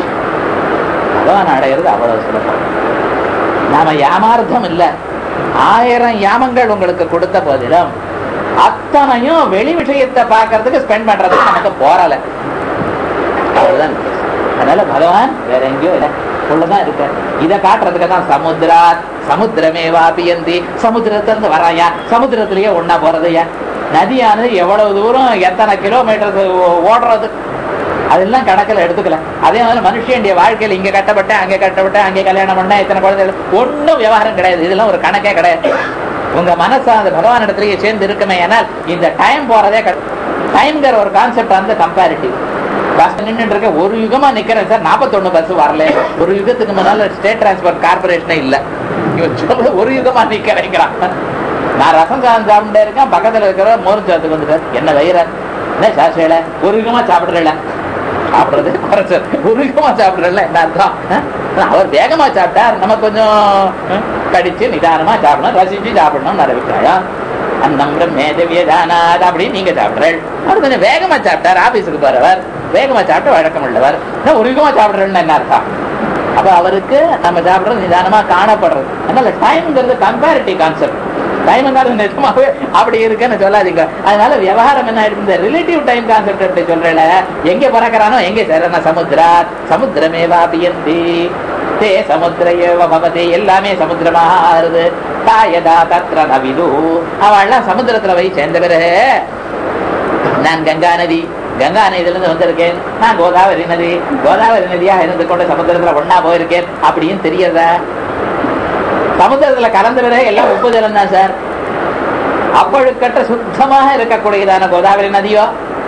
பகவான் அடையிறது அவ்வளவு சுலபம். நாம யாமார்த்தம் இல்ல, ஆயிரம் யாமங்கள் உங்களுக்கு கொடுத்த போதிலும் அத்தனையும் வெளி விஷயத்தை பார்க்கறதுக்கு ஸ்பெண்ட் பண்றதுக்கு நமக்கு போறல. அவ்வளவுதான். அதனால பகவான் வேற எங்கேயோ இல்லை, உள்ளதான் இருக்க. இதை காட்டுறதுக்கு தான் சமுத்திரா சமுத்திரமே வாபியந்தி, சமுத்திரத்திலிருந்து வராயா, சமுத்திரத்திலேயே ஒன்னா போறதையா. நதியானது எவ்வளவு தூரம் எத்தனை கிலோமீட்டர் ஓடுறது அதெல்லாம் கணக்கில் எடுத்துக்கல. அதே மாதிரி மனுஷனுடைய வாழ்க்கையில் இங்க கட்டப்பட்ட அங்கே கட்டப்பட்ட அங்கே கல்யாணம் பண்ண எத்தனை குழந்தைகள், ஒன்றும் விவகாரம் கிடையாது. இதெல்லாம் ஒரு கணக்கே கிடையாது. உங்க மனசா அந்த பகவான் இடத்துலயே சேர்ந்து இருக்குமே. ஏனால் இந்த டைம் போறதே, டைம்ங்கிற ஒரு கான்செப்ட் வந்து கம்பேரிட்டிவ். பஸ் நின்று இருக்க, ஒரு யுகமா நிக்கிறேன் சார், நாற்பத்தொன்னு பஸ் வரல. ஒரு யுகத்துக்கு முன்னால ஸ்டேட் டிரான்ஸ்போர்ட் கார்பரேஷனே இல்ல, ஒரு யுகமா நிக்கிறேங்கிறான். நான் ரசம் சாதம் சாப்பிட்டே இருக்கேன், பக்கத்துல இருக்கிற மோர் சாதத்துக்கு வந்துட்டார். என்ன வயிற என்ன சாசையில ஒரு யுகமா சாப்பிடுறல, சாப்பிடுறது குறைச்ச ஒரு யுகமா சாப்பிடுறல என்ன அர்த்தம்? அவர் வேகமா சாப்பிட்டார், நம்ம கொஞ்சம் கடிச்சு நிதானமா சாப்பிடணும், ரசிச்சு சாப்பிடணும் நிறைய அபிப்பிராயம். அந்நம்பரம் மேதவியதானாத் அப்படின்னு நீங்க சாப்பிடுறேன். அவர் கொஞ்சம் வேகமா சாப்பிட்டார், ஆபீஸுக்கு போறவர் வேகமா சாப்பிட்டு வழக்கம் உள்ளவர். ஒரு யுகமா சாப்பிடுறேன்னு என்ன அர்த்தம்? அப்ப அவருக்கு நம்ம சாப்பிடுறது நிதானமா காணப்படுறது. அதனால டைம்ங்கிறது கம்பேரிட்டிவ் கான்செப்ட். டைம்ங்கிறது நிஜமாவே அப்படி இருக்குன்னு சொல்லாதீங்க. அதனால விவகாரம் என்ன ஆயிடுச்சு, ரிலேட்டிவ் டைம் கான்செப்ட் எப்படி சொல்றேன், எங்க பிறக்கிறானோ எங்க சேரன சமுத்திரா சமுத்திரமே வாபியந்தி தே சமுத்திரையேவ பவதி, எல்லாமே சமுத்திரமாக ஆறுது. தாயதா தத்ர நவிது, அவள்லாம் சமுத்திரத்துல போய் சேர்ந்த பிறகு நான் கங்கா நதி, கங்கா நதியில இருந்து வந்திருக்கேன், நான் கோதாவரி நதி, கோதாவரி நதியா இருந்து கொண்டு சமுத்திரத்துல ஒன்னா போயிருக்கேன் அப்படின்னு தெரியறதா? சமுத்திரத்துல கலந்த பிறகு எல்லாம் உப்பு ஜலம் தான் சார். அப்பழுக்கற்ற சுத்தமாக இருக்கக்கூடியதான கோதாவரி நதியோ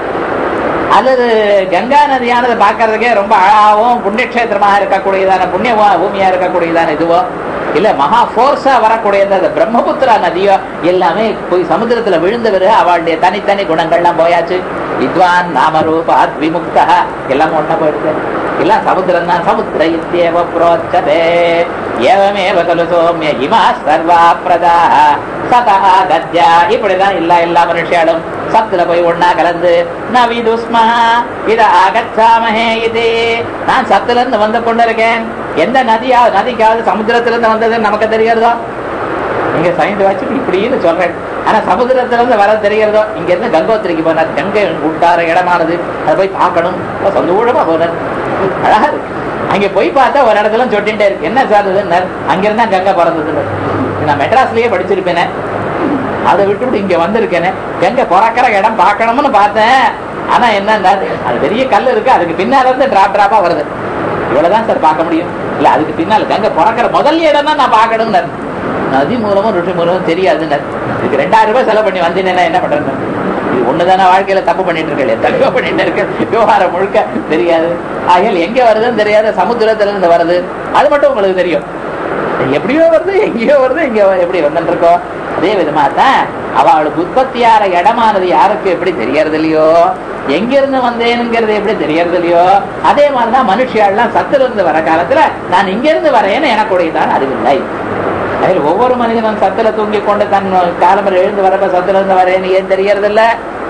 அல்லது கங்கா நதியானது பார்க்கறதுக்கே ரொம்ப அழகாவும் புண்ணியக்ஷேத்திரமாக இருக்கக்கூடியதான புண்ணிய பூமியா இருக்கக்கூடியதான இதுவோ இல்ல மகா போர்ஸா வரக்கூடியது பிரம்மபுத்திரா நதியோ, எல்லாமே போய் சமுத்திரத்துல விழுந்த பிறகு அவளுடைய தனித்தனி குணங்கள்லாம் போயாச்சு. வித்வான் நாமரூபாத் விமுக்தா எல்லாம் ஒண்ணா போயிடுது. எல்லாம் சமுத்திரம் தான். சமுத்திர இத்யேவ ப்ரோச்சதே ஏவமேவ கலு சோம்ய இமா சர்வா பிரதா சதா கத்யா. இப்படிதான் எல்லா எல்லா மனுஷியாலும் சத்துல போய் ஒன்னா கலந்து நவிதுஸ்மா இத அகச்சாமஹே இது, நான் சத்துல இருந்து வந்து கொண்டிருக்கேன். எந்த நதியா நதிக்காவது சமுத்திரத்திலிருந்து வந்ததுன்னு நமக்கு தெரிகிறதோ? நீங்க சயின்ஸ் வச்சுட்டு இப்படின்னு சொல்றேன். ஆனா சமுத்திரத்துல இருந்து வர தெரிகிறதோ? இங்க இருந்து கங்கோத்திரிக்கு போனார், கங்கை உண்டார இடமானது, அதை போய் பார்க்கணும். சந்தோஷமா போனார், அழகா இருக்கு. அங்க போய் பார்த்தா ஒரு இடத்துல சொட்டின்ட்டே இருக்கு. என்ன சார் இதுன்னு, அங்கிருந்தா கங்கை பிறந்தது. நான் மெட்ராஸ்லயே படிச்சிருப்பேனே, அதை விட்டுவிட்டு இங்க வந்திருக்கேனே, கங்கை பிறக்கிற இடம் பார்க்கணும்னு பார்த்தேன். ஆனா என்ன, அது பெரிய கல் இருக்கு, அதுக்கு பின்னால இருந்து டிராப் டிராப்பா வருது. இவ்வளவுதான் சார் பார்க்க முடியும். இல்ல அதுக்கு பின்னால கங்கை பிறக்கிற முதல் இடம் தான் நான் பார்க்கணும்னு. நதி மூலமும் ருஷி மூலமும் தெரியாதுன்னு. இதுக்கு ரெண்டாயிரம் ரூபாய் செலவு பண்ணி வந்தீங்கன்னா என்ன பண்றது? இது ஒண்ணுதானே வாழ்க்கையில தப்பு பண்ணிட்டு இருக்கேன், தப்பு பண்ணிட்டு இருக்க. விவகாரம் முழுக்க தெரியாது. ஆகையால் எங்க வருதுன்னு தெரியாது, சமுத்திரத்துல இருந்து வருது அது மட்டும் உங்களுக்கு தெரியும். எப்படியோ வருது, எங்கேயோ வருது, இங்க எப்படி வந்துட்டு இருக்கோம். அதே விதமா தான் அவளுக்கு உற்பத்தியார இடமானது யாருக்கு எப்படி தெரியறது இல்லையோ, எங்கிருந்து வந்தேனுங்கிறது எப்படி தெரியறது இல்லையோ, அதே மாதிரிதான் மனுஷியாள்லாம் சத்துல இருந்து வர காலத்துல நான் இங்க இருந்து வரேன்னு எனக்குடையதான் அறிவில்லை. அதில் ஒவ்வொரு மனிதனும் சத்துல தூங்கி கொண்டு தன் காலம்பரை எழுந்து வரப்ப சத்துல இருந்து வரேன்னு ஏன் தெரியறது இல்ல?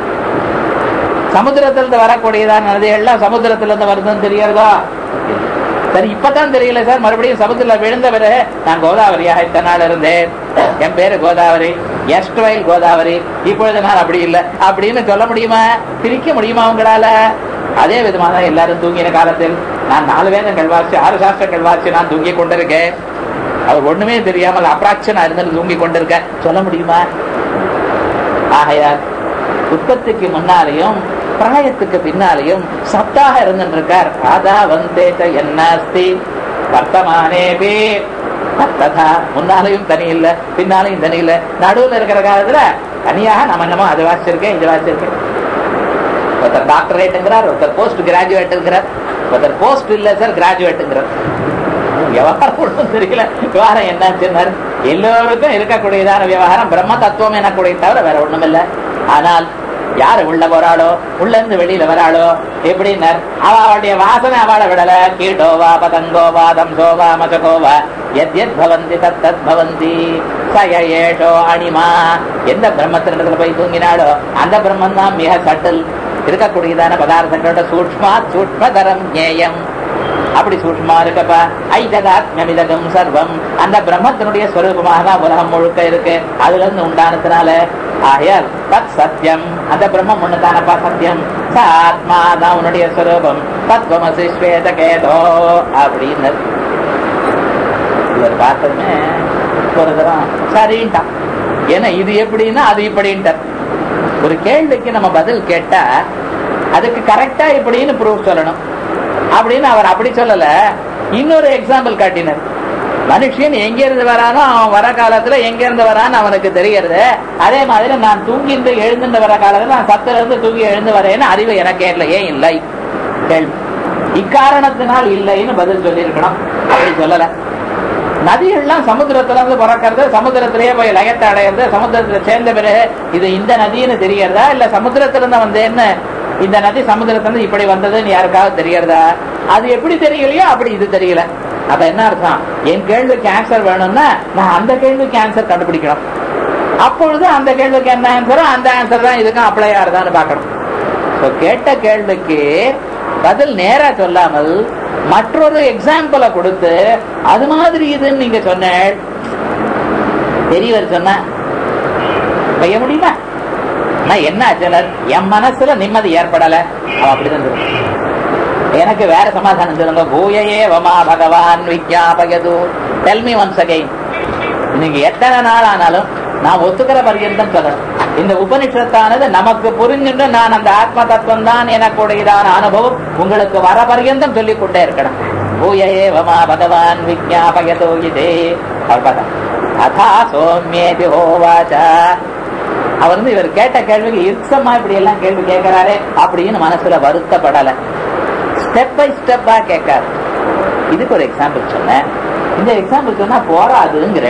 சமுத்திரத்திலிருந்து வரக்கூடியதான் நதிகள்லாம் சமுத்திரத்திலிருந்து வருதுன்னு தெரியறதா? சரி, இப்பதான் தெரியல சார். மறுபடியும் சமுத்திரத்துல விழுந்த பிறகு நான் கோதாவரியாக இத்தனை நாள் இருந்தேன், என் பேரு கோதாவரி, எஸ்ட்வைல் கோதாவரி, இப்பொழுது நான் அப்படி இல்லை அப்படின்னு சொல்ல முடியுமா? பிரிக்க முடியுமா உங்களால? அதே விதமாக எல்லாரும் தூங்கின காலத்தில் நான் நாலு வேதங்கள் வாசி, ஆறு சாஸ்திரங்கள் வாசி நான் தூங்கி கொண்டிருக்கேன். அவர் ஒண்ணுமே தெரியாமல் அப்ராட்சனா இருந்து தூங்கி கொண்டிருக்க சொல்ல முடியுமா? ஆகையால் உற்பத்திக்கு முன்னாலேயும் பிரளயத்துக்கு பின்னாலேயும் சத்தாக இருந்துருக்கார். ராதா வந்தேச்ச என்ன அஸ்தி வர்த்தமானேபி ததா. முன்னாலையும் தனி இல்ல, பின்னாலையும் தனி இல்ல, நடுவில் இருக்கிற காலத்துல தனியாக நம்ம என்னமோ அது வாசிச்சிருக்கேன் இது வாசிச்சிருக்கேன். ஒருத்தர் டாக்டரேட்டுங்கிறார், ஒருத்தர் போஸ்ட் கிராஜுவேட்டுங்கிறார், ஒருத்தர் போஸ்ட் இல்ல சார் கிராஜுவேட்டுங்கிறார். விவகாரம் ஒன்றும் தெரியல. விவகாரம் என்னாச்சுன்னாரு, எல்லோருக்கும் இருக்கக்கூடியதான விவகாரம் பிரம்ம தத்துவம் எனக்கூடிய தவிர வேற ஒண்ணும் இல்லை. ஆனால் யாரு உள்ள போறாளோ, உள்ள இருந்து வெளியில வராளோ எப்படின்னார், அவளுடைய வாசனை அவளை விடல. கீட்டோவா பதங்கோவா தம்சோவா மசகோவா எத் எத் பவந்தி தத் தத் பவந்தி சய ஏஷோ அணிமா. எந்த பிரம்மத்தினிடத்துல போய் தூங்கினாலோ அந்த பிரம்மன் தான் மிக சட்டில் இருக்கக்கூடியதான பதார்த்தங்களோட சூக்ஷ்மா சூக்ஷ்மதரம் ஞேயம். அப்படி சூக்ஷ்மா இருக்கப்பா. ஐதகாத்மிதகம் சர்வம் அந்த பிரம்மத்தினுடைய ஸ்வரூபமாக தான் உலகம் முழுக்க இருக்கு. அதுல இருந்து உண்டானதுனால ஆகையால் தத் சத்தியம் அந்த பிரம்மம் ஒண்ணுதானப்பா சத்தியம். ச ஆத்மா தான் உன்னுடைய ஸ்வரூபம். தத்வமசி ஸ்வேத கேதோ அப்படின்னு இவர் பார்த்ததுமே ஒரு தரம் சரின்ட்டான். ஏன்னா இது எப்படின்னா அது இப்படின்ட்டார். ஒரு கேள்விக்கு நம்ம பதில் கேட்டா அதுக்கு கரெக்டா இப்படின்னு ப்ரூஃப் சொல்லணும் அப்படின்னு அவர் அப்படி சொல்லல. இன்னொரு எக்ஸாம்பிள் காட்டினார். மனுஷன் எங்க இருந்து வரானோ அவன் வர காலத்துல எங்க இருந்து வரான்னு அவனுக்கு தெரியறது. அதே மாதிரி நான் தூங்கிட்டு எழுந்து வர காலத்துல நான் சத்துல இருந்து தூங்கி எழுந்து வரேன்னு அறிவு எனக்கு இல்லை. ஏன் இல்லை கேள்வி. இக்காரணத்தினால் இல்லைன்னு பதில் சொல்லி இருக்கணும். அப்படி சொல்லல. நதிகள்லாம் சமுத்திரத்துல இருந்து பிறக்கிறது, சமுத்திரத்திலேயே போய் லயத்தை அடையிறது, சமுத்திரத்துல சேர்ந்த பிறகு இது இந்த நதின்னு தெரியறதா இல்ல சமுத்திரத்திலிருந்து வந்தேன்னு இந்த நதி சமுத்திரத்திலிருந்து இப்படி வந்ததுன்னு யாருக்காவது தெரியறதா? அது எப்படி தெரியலையோ அப்படி இது தெரியல. அப்ப என்ன அர்த்தம்? என் கேள்விக்கு ஆன்சர் வேணும்னா நான் அந்த கேள்விக்கு ஆன்சர் கண்டுபிடிக்கணும். அப்பொழுது அந்த கேள்விக்கு என்ன ஆன்சரோ அந்த ஆன்சர் தான் இதுக்கும் அப்ளை ஆகுதான்னு பார்க்கணும். கேட்ட கேள்விக்கு பதில் நேரா சொல்லாமல் மற்றொரு எக்ஸாம்பிளை கொடுத்து அது மாதிரி இதுன்னு நீங்க சொன்ன பெரியவர் சொன்ன செய்ய முடியுமா? நான் என்ன ஆச்சுனர் என் மனசுல நிம்மதி ஏற்படல. அவன் அப்படிதான் சொல்லுங்க. எனக்கு வேற சமாதானம் சொல்லுங்க. பூயையே வமா பகவான் விஜாபயது. Tell me once again. நீங்க எத்தனை நாள் ஆனாலும் நான் ஒத்துக்கிற பர்யந்தம் சொல்லணும். இந்த உபனிஷத்தானது நமக்கு புரிஞ்சுட்டு நான் அந்த ஆத்ம தத்துவம் தான் எனக்குடையதான அனுபவம் உங்களுக்கு வர பர்யந்தம் சொல்லிக் கொண்டே இருக்கணும். பூயையே வமா பகவான் விஜாபயது இதே அவர் பார்த்தா அதா சோம்யேதி ஹோவாச்சா. அவர் வந்து இவர் கேட்ட கேள்விக்கு இர்சமா இப்படி எல்லாம் கேள்வி கேட்கிறாரே அப்படின்னு மனசுல வருத்தப்படல. ஸ்டெப் பை ஸ்டெப்பா கேட்காரு. இதுக்கு ஒரு எக்ஸாம்பிள் சொன்னேன். இந்த எக்ஸாம்பிள் சொன்னா போராதுங்கிற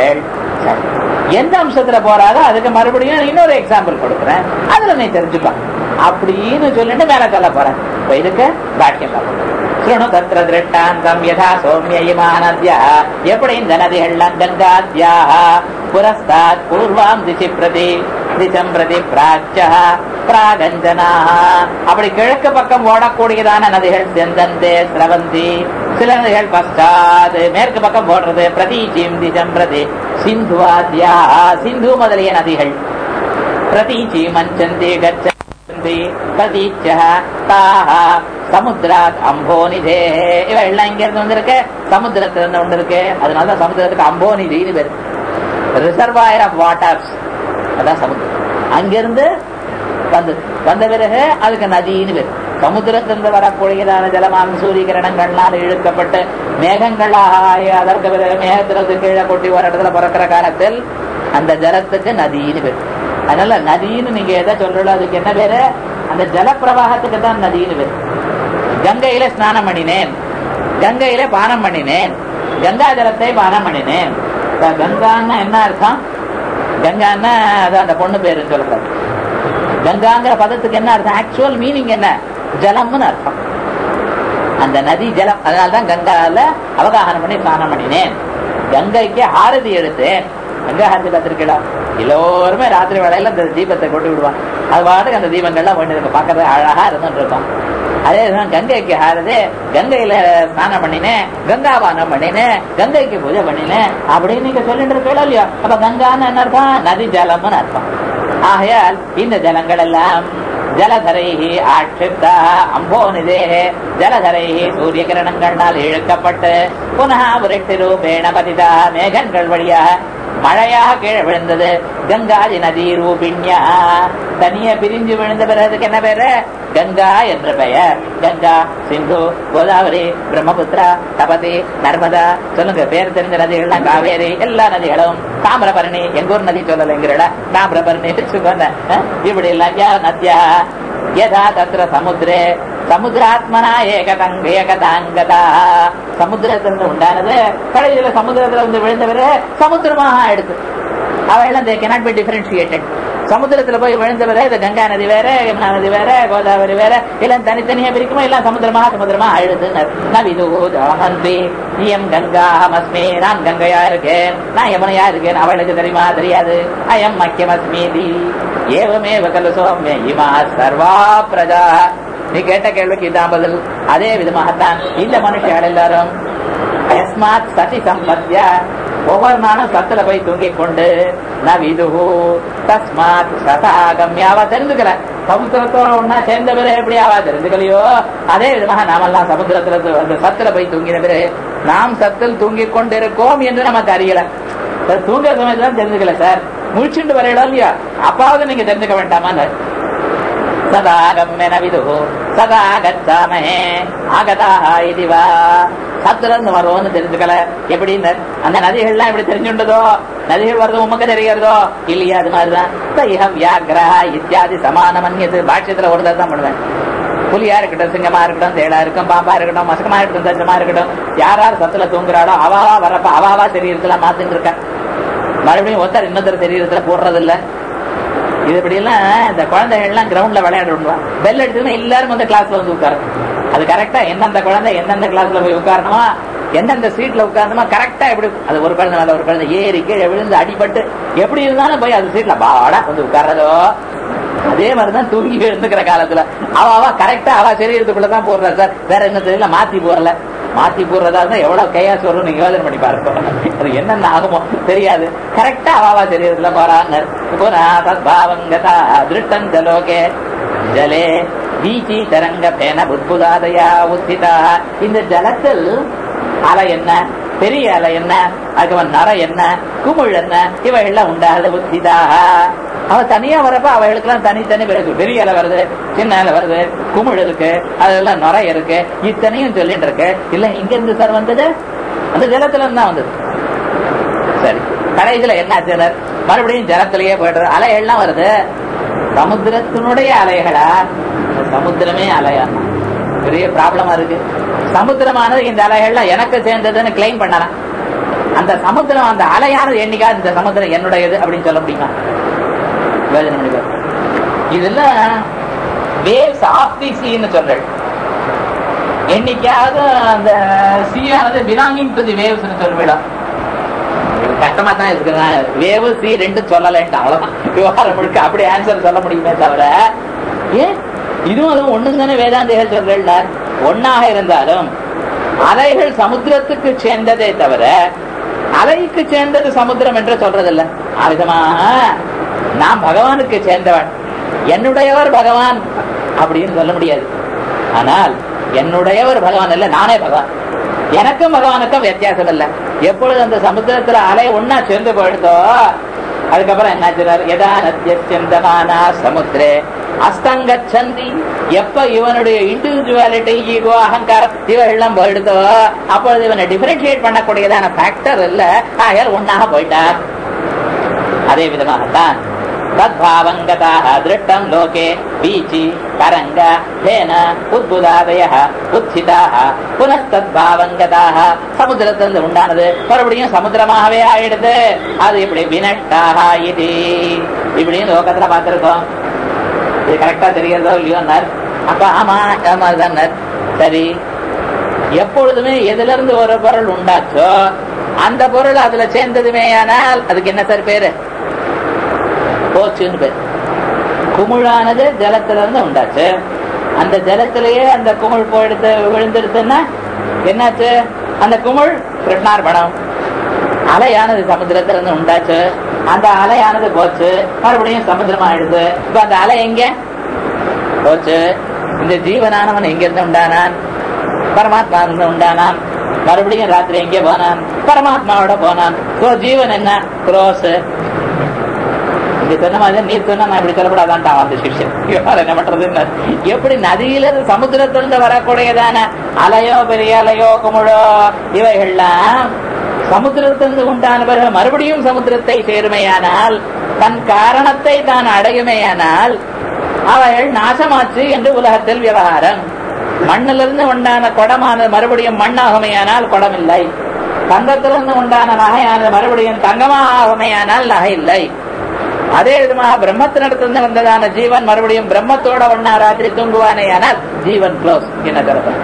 எந்த அம்சத்துல போறாதோ அதுக்கு மறுபடியும் இன்னொரு எக்ஸாம்பிள் கொடுக்குறேன், அதுல நீ தெரிஞ்சுக்கலாம் அப்படின்னு சொல்லிட்டு மேல சொல்ல போறேன். இப்ப இதுக்கு பாக்கியம் சுணு தத்ர திருஷ்டாந்தம் யதா சௌமிய இமானத்யா. எப்படி இந்த நதிகள்லாம் கங்காத்யாக புரஸ்தாத் பூர்வாம் திசி பிரதி திசம் பிரதி பிராச்சா பிராகஞ்சனா. அப்படி கிழக்கு பக்கம் ஓடக்கூடியதான நதிகள் செந்தந்தே ஸ்ரவந்தி. சில நதிகள் பஸ்டாது மேற்கு பக்கம் போடுறது பிரதீச்சிம் திசம் பிரதி சிந்துவாத்யா. சிந்து முதலிய நதிகள் பிரதீச்சி மஞ்சந்தி கச்சந்தி பிரதீச்ச தாஹ சமுத்திராத் அம்போனிதே. இவெல்லாம் இங்க இருந்து வந்திருக்கு, சமுத்திரத்திலிருந்து ஒன்று இருக்கு. அதனாலதான் சமுத்திரத்துக்கு அம்போனிதின்னு பேரு. ரிசர்வாயர் ஆஃப் வாட்டர்ஸ் அதான் சமுத்திரம். அங்கிருந்து வந்து வந்த பிறகு அதுக்கு நதின்னு பேரு. சமுத்திரத்திலிருந்து வரக்கூடியதான ஜலமான சூரிய கிரணங்கள்னால இழுக்கப்பட்டு மேகங்களாக அதற்கு பிறகு மேகத்திலிருந்து கீழே கொட்டி ஒரு இடத்துல பிறக்கிற காலத்தில் அந்த ஜலத்துக்கு நதின்னு பேரு. அதனால நதின்னு நீங்க எதை சொல்றோம் அதுக்கு என்ன பேரு? அந்த ஜல பிரவாகத்துக்கு தான் நதின்னு பேரு. கங்கையில ஸ்நானம் பண்ணினேன், கங்கையில பானம் பண்ணினேன், கங்கா ஜலத்தை பானம் பண்ணினேன். கங்கான்னா என்ன அர்த்தம்? கங்கான்னா அதான் அந்த பொண்ணு பேருன்னு சொல்லக்கூடாது. கங்காங்கிற பதத்துக்கு என்ன அர்த்தம்? ஆக்சுவல் மீனிங் என்ன? ஜலம்னு அர்த்தம். அந்த நதி ஜலம். அதனால்தான் கங்கால அவகாசனம் பண்ணி ஸ்நானம் பண்ணினேன். கங்கைக்கு ஆரதி எடுத்தேன். கங்கா ஆரதி பார்த்திருக்கா? எல்லோருமே ராத்திரி வேளையில அந்த தீபத்தை கொண்டு விடுவான். அது பாட்டுக்கு அந்த தீபங்கள்லாம் வேண்டியது பார்க்கறது அழகா இருந்துட்டு இருக்கும். அதேதான் கங்கைக்கு ஆறுது, கங்கையில ஸ்நானம் பண்ணினேன், கங்காபானம் பண்ணினேன், கங்கைக்கு பூஜை பண்ணினேன் அப்படின்னு நீங்க சொல்லிட்டு இருக்கீங்களா இல்லையா? அப்ப கங்கான்னு என்ன அர்த்தம்? நதி ஜலம்னு அர்த்தம். ஆகையால் இந்த ஜலங்கள் எல்லாம் ஜலதரைஹி ஆட்சிப்தா அம்போனிதே. ஜலதரைஹி சூரிய கிரணங்களால் இழுக்கப்பட்டு புனः விருஷ்டி ரூபேண பதிதா மேகங்கள் வழியாக மழையாக கீழே விழுந்தது. கங்காதி நதி ரூபிண்யா, தனியா பிரிஞ்சு விழுந்த பிறகு என்ன பேரு? கங்கா என்ற பெயர். கங்கா, சிந்து, கோதாவரி, பிரம்மபுத்திரா, தபதி, நர்மதா, சொல்லுங்க பேர் தெரிஞ்ச நதிகள்லாம். காவேரி, எல்லா நதிகளும். தாமிரபரணி, எங்க ஊர் நதி சொல்லலைங்கிறடா, தாமிரபரணி சொன்ன. இப்படி எல்லாம் நத்தியா யதா தத்ர சமுத்திரே சமுத்திராத்மனா ஏகதங்க ஏகதாங்கதா, சமுத்திரத்திலிருந்து உண்டானது கடைசியில சமுத்திரத்துல வந்து விழுந்தவரு சமுத்திரமாக ஆயிடுது. அவையெல்லாம் they cannot be differentiated. சமுத்திரத்துல போய் விழுந்தவரை இது கங்கா நதி வேற, யமுனா நதி வேற, கோதாவரி வேற, எல்லாம் தனித்தனியா பிரிக்குமோ எல்லாம் சமுத்திரமா சமுத்திரமா ஆயிடுது. நவிதூதி நீயம் கங்காஹமஸ்மி, நான் கங்கையா இருக்கேன், நான் யமுனையா இருக்கேன், அவளுக்கு தெரியுமா? தெரியாது. அயம் மக்கியமஸ்மீதி ஏவமேவ கலு சௌம்ய இமா சர்வா பிரஜா. நீ கேட்ட கேள்விக்கு இதான் பதில். அதே விதமாகத்தான் இந்த மனுஷர்கள் எல்லாரும் யஸ்மாத் சதி சம்பத்ய, ஒவ்வொரு நாளும் சத்துல போய் தூங்கிக் கொண்டு நவிது தஸ்மாத் சதாகம்யாவா தெரிஞ்சுக்கல. சமுத்திரத்தோட ஒன்னா சேர்ந்த பிறகு எப்படி ஆவா தெரிஞ்சுக்கலையோ, அதே விதமாக நாமெல்லாம் சமுத்திரத்துல அந்த சத்துல போய் தூங்கின பிறகு நாம் சத்தில் தூங்கிக் கொண்டிருக்கோம் என்று நமக்கு அறியல. தூங்குற சமயத்துல தெரிஞ்சுக்கல சார், முழிச்சுட்டு வரையிடும் இல்லையா, அப்பாவது நீங்க தெரிஞ்சுக்க வேண்டாமா? சதாகம்ய நவிது சதா கச்சாமஹே ஆகதாக இதுவா, சத்திரந்து வருவோம்னு தெரிஞ்சுக்கல. எப்படின்னு அந்த நதிகள்லாம் எப்படி தெரிஞ்சுண்டதோ, நதிகள் வருது உமக்கு தெரிகிறதோ இல்லையா? அது மாதிரிதான் சைஹம் வியாகிரா இத்தியாதி சமான மன்யது. பாஷ்யத்துல ஒரு தான் பண்ணுவேன். புலியா இருக்கட்டும், சிங்கமா இருக்கட்டும், தேடா இருக்கும், பாம்பா இருக்கட்டும், மசக்கமா இருக்கட்டும், தச்சமா இருக்கட்டும், யாராரு சத்துல தூங்குறாளோ அவாவா வரப்ப அவாவா சரீரத்துல மாத்தின்னு இருக்க. மறுபடியும் ஒருத்தர் இன்னொருத்தர் சரீரத்துல போடுறது இல்ல. இது இப்படி எல்லாம் இந்த குழந்தைகள் எல்லாம் கிரவுண்ட்ல விளையாடுவா, பெல் அடிச்சதுன்னா எல்லாரும் வந்து கிளாஸ்ல வந்து உட்காரும். அது கரெக்டா எந்தெந்த குழந்தை எந்தெந்த கிளாஸ்ல போய் உட்காரணுமா, எந்தெந்த சீட்ல உட்காரணுமா கரெக்டா எப்படி, அது ஒரு குழந்தை மேல ஒரு குழந்தை ஏறி கீழே விழுந்து அடிபட்டு எப்படி இருந்தாலும் போய் அது சீட்ல பாடா வந்து உட்கார்றதோ, அதே மாதிரிதான் தூங்கி இருந்துக்கிற காலத்துல அவ அவ கரெக்டா அவ சரீரத்துக்குள்ளதான் போடுறா சார். வேற என்ன தெரியல, மாத்தி போடல. மாத்தி போடுறதா இருந்தா எவ்வளவு கையாசு வரும் நீங்க யோசனை பண்ணி பாருங்க. அது என்னென்ன ஆகுமோ தெரியாது. கரெக்டா அவாவா சரீரத்துல போறாங்க. புனாதத்பாவங்கதா திருட்டஞ்சலோகே ஜலே வீச்சி தரங்க பேன புத்புதாதயா உத்திதா. இந்த ஜலத்தில் அலை என்ன, பெரிய அலை என்ன, அதுக்கு நர என்ன, குமிழ் என்ன, இவைகள்லாம் உண்டாது. உத்திதா அவ தனியா வரப்ப அவைகளுக்கு எல்லாம் தனித்தனி பிறகு பெரிய அலை வருது, சின்ன அலை வருது, குமிழ் இருக்கு, அதெல்லாம் நுரை இருக்கு, இத்தனையும் சொல்லிட்டு இருக்கு. இல்ல இங்க இருந்து சார் வந்தது அந்த ஜலத்துல இருந்தா வந்தது. சரி, கடைசியில என்ன ஆச்சுனர் மறுபடியும் ஜலத்திலேயே போயிடுறது. அலைகள்லாம் வருது, சமுத்திரத்தினுடைய அலைகளா, சமுத்திரமே அலையா? பெரிய ப்ராப்ளமா இருக்கு. சமுத்திரமானது இந்த அலைகள்லாம் எனக்கு சேர்ந்ததுன்னு கிளைம் பண்ணலாம். அந்த சமுத்திரம் அந்த அலையானது என்னைக்காவது இந்த சமுத்திரம் என்னுடையது அப்படின்னு சொல்ல முடியுமா? யோசனை பண்ணி பாருங்க. இதெல்லாம் வேவ்ஸ் ஆஃப் தி சீன்னு சொல்றேன். என்னைக்காவது அந்த சீயானது பிலாங்கிங் டு தி வேவ்ஸ் சொல்லிவிடும். கஷ்டமா தான் இருக்கு. வேவ் சி ரெண்டு சொல்லலன்ட்டு அவ்வளவுதான் விவகாரம் முழுக்க. அப்படி ஆன்சர் சொல்ல முடியுமே தவிர, ஏன் இதுவும் அதுவும் ஒண்ணுங்க தானே வேதாந்திகள் சொல்றார். ஒன்னாக இருந்தாலும் அலைகள் சமுத்திரத்துக்கு சேர்ந்ததே தவிர அலைக்கு சேர்ந்தது சமுத்திரம் என்று சொல்றதில்லை. ஆவிதமாக நான் பகவானுக்கு சேர்ந்தவன், என்னுடையவர் பகவான் அப்படின்னு சொல்ல முடியாது. ஆனால் என்னுடையவர் பகவான் இல்ல, நானே பகவான். எனக்கும் பகவானுக்கும் வித்தியாசம் இல்லை. எப்பொழுது அந்த சமுத்திரத்துல அலை ஒன்னா சேர்ந்து போயிடுதோ அதுக்கப்புறம் என்னாச்சுறாரு, எதா நத்தியந்தமானா சமுத்திரே அஸ்தங்கச்சந்தி. எப்ப இவனுடைய இண்டிவிஜுவாலிட்டி, ஈகோ, அகங்காரம் இவெல்லாம் போயிடுதோ அப்பொழுது இவனை டிஃபரன்ஷியேட் பண்ணக்கூடியதான ஃபேக்டர் இல்ல, ஆகையால் ஒன்னாக போயிட்டார். அதே விதமாகத்தான் தத்பாவங்கதாக திருட்டம் லோகே வீச்சி தரங்க தேன உத்புதாதய உச்சிதாக புனஸ்தத்பாவங்கதாக சமுத்திரத்திலிருந்து உண்டானது மறுபடியும் சமுத்திரமாகவே ஆயிடுது. அது இப்படி வினட்டாக இது இப்படின்னு லோகத்துல பார்த்திருக்கோம். இது கரெக்டா தெரிகிறதோ இல்லையோன்னார். அப்ப ஆமா ஆமாதான். சரி, எப்பொழுதுமே எதுல இருந்து ஒரு பொருள் உண்டாச்சோ அந்த பொருள் அதுல சேர்ந்ததுமே ஆனால் அதுக்கு என்ன சார் பேரு? போச்சுன்னு பேர். குமிழானது ஜலத்திலிருந்து உண்டாச்சு. அந்த ஜலத்திலேயே அந்த குமிழ் போயிடுத்து விழுந்துடுதுன்னா என்னாச்சு? அந்த குமிழ் கிருஷ்ணார்பணம். அலையானது சமுத்திரத்திலிருந்து உண்டாச்சு, அந்த அலையானது போச்சு, மறுபடியும் சமுத்திரம் ஆயிடுது. இப்ப அந்த அலை எங்க போச்சு? இந்த ஜீவனானவன் எங்கிருந்து உண்டானான்? பரமாத்மா இருந்து உண்டானான். மறுபடியும் ராத்திரி எங்கே போனான்? பரமாத்மாவோட போனான். சோ ஜீவன் என்ன? குரோஸ். இங்க சொன்ன மாதிரி நீர் சொன்னா நான் இப்படி சொல்லப்படாதான் அந்த சிஷ்யன் என்ன பண்றதுன்னு. எப்படி நதியில சமுத்திரத்திலிருந்து வரக்கூடியதான அலையோ பெரிய அலையோ குமுழோ இவைகள்லாம் சமுத்திரத்திலிருந்து உண்டான பிறகு மறுபடியும் சமுத்திரத்தை சேருமையானால், தன் காரணத்தை தான் அடையுமையானால் அவைகள் நாசமாச்சு என்று உலகத்தில் விவகாரம். மண்ணிலிருந்து உண்டான குடமானது மறுபடியும் மண்ணாகுமையானால் குடம் இல்லை. தங்கத்திலிருந்து உண்டான நகையானது மறுபடியும் தங்கமாகுமையானால் நகை இல்லை. அதே விதமாக பிரம்மத்தினிடத்திலிருந்து வந்ததான ஜீவன் மறுபடியும் பிரம்மத்தோட ஒன்னா ராத்திரி தூங்குவானே ஆனால் ஜீவன் க்ளோஸ். என்ன கருத்து?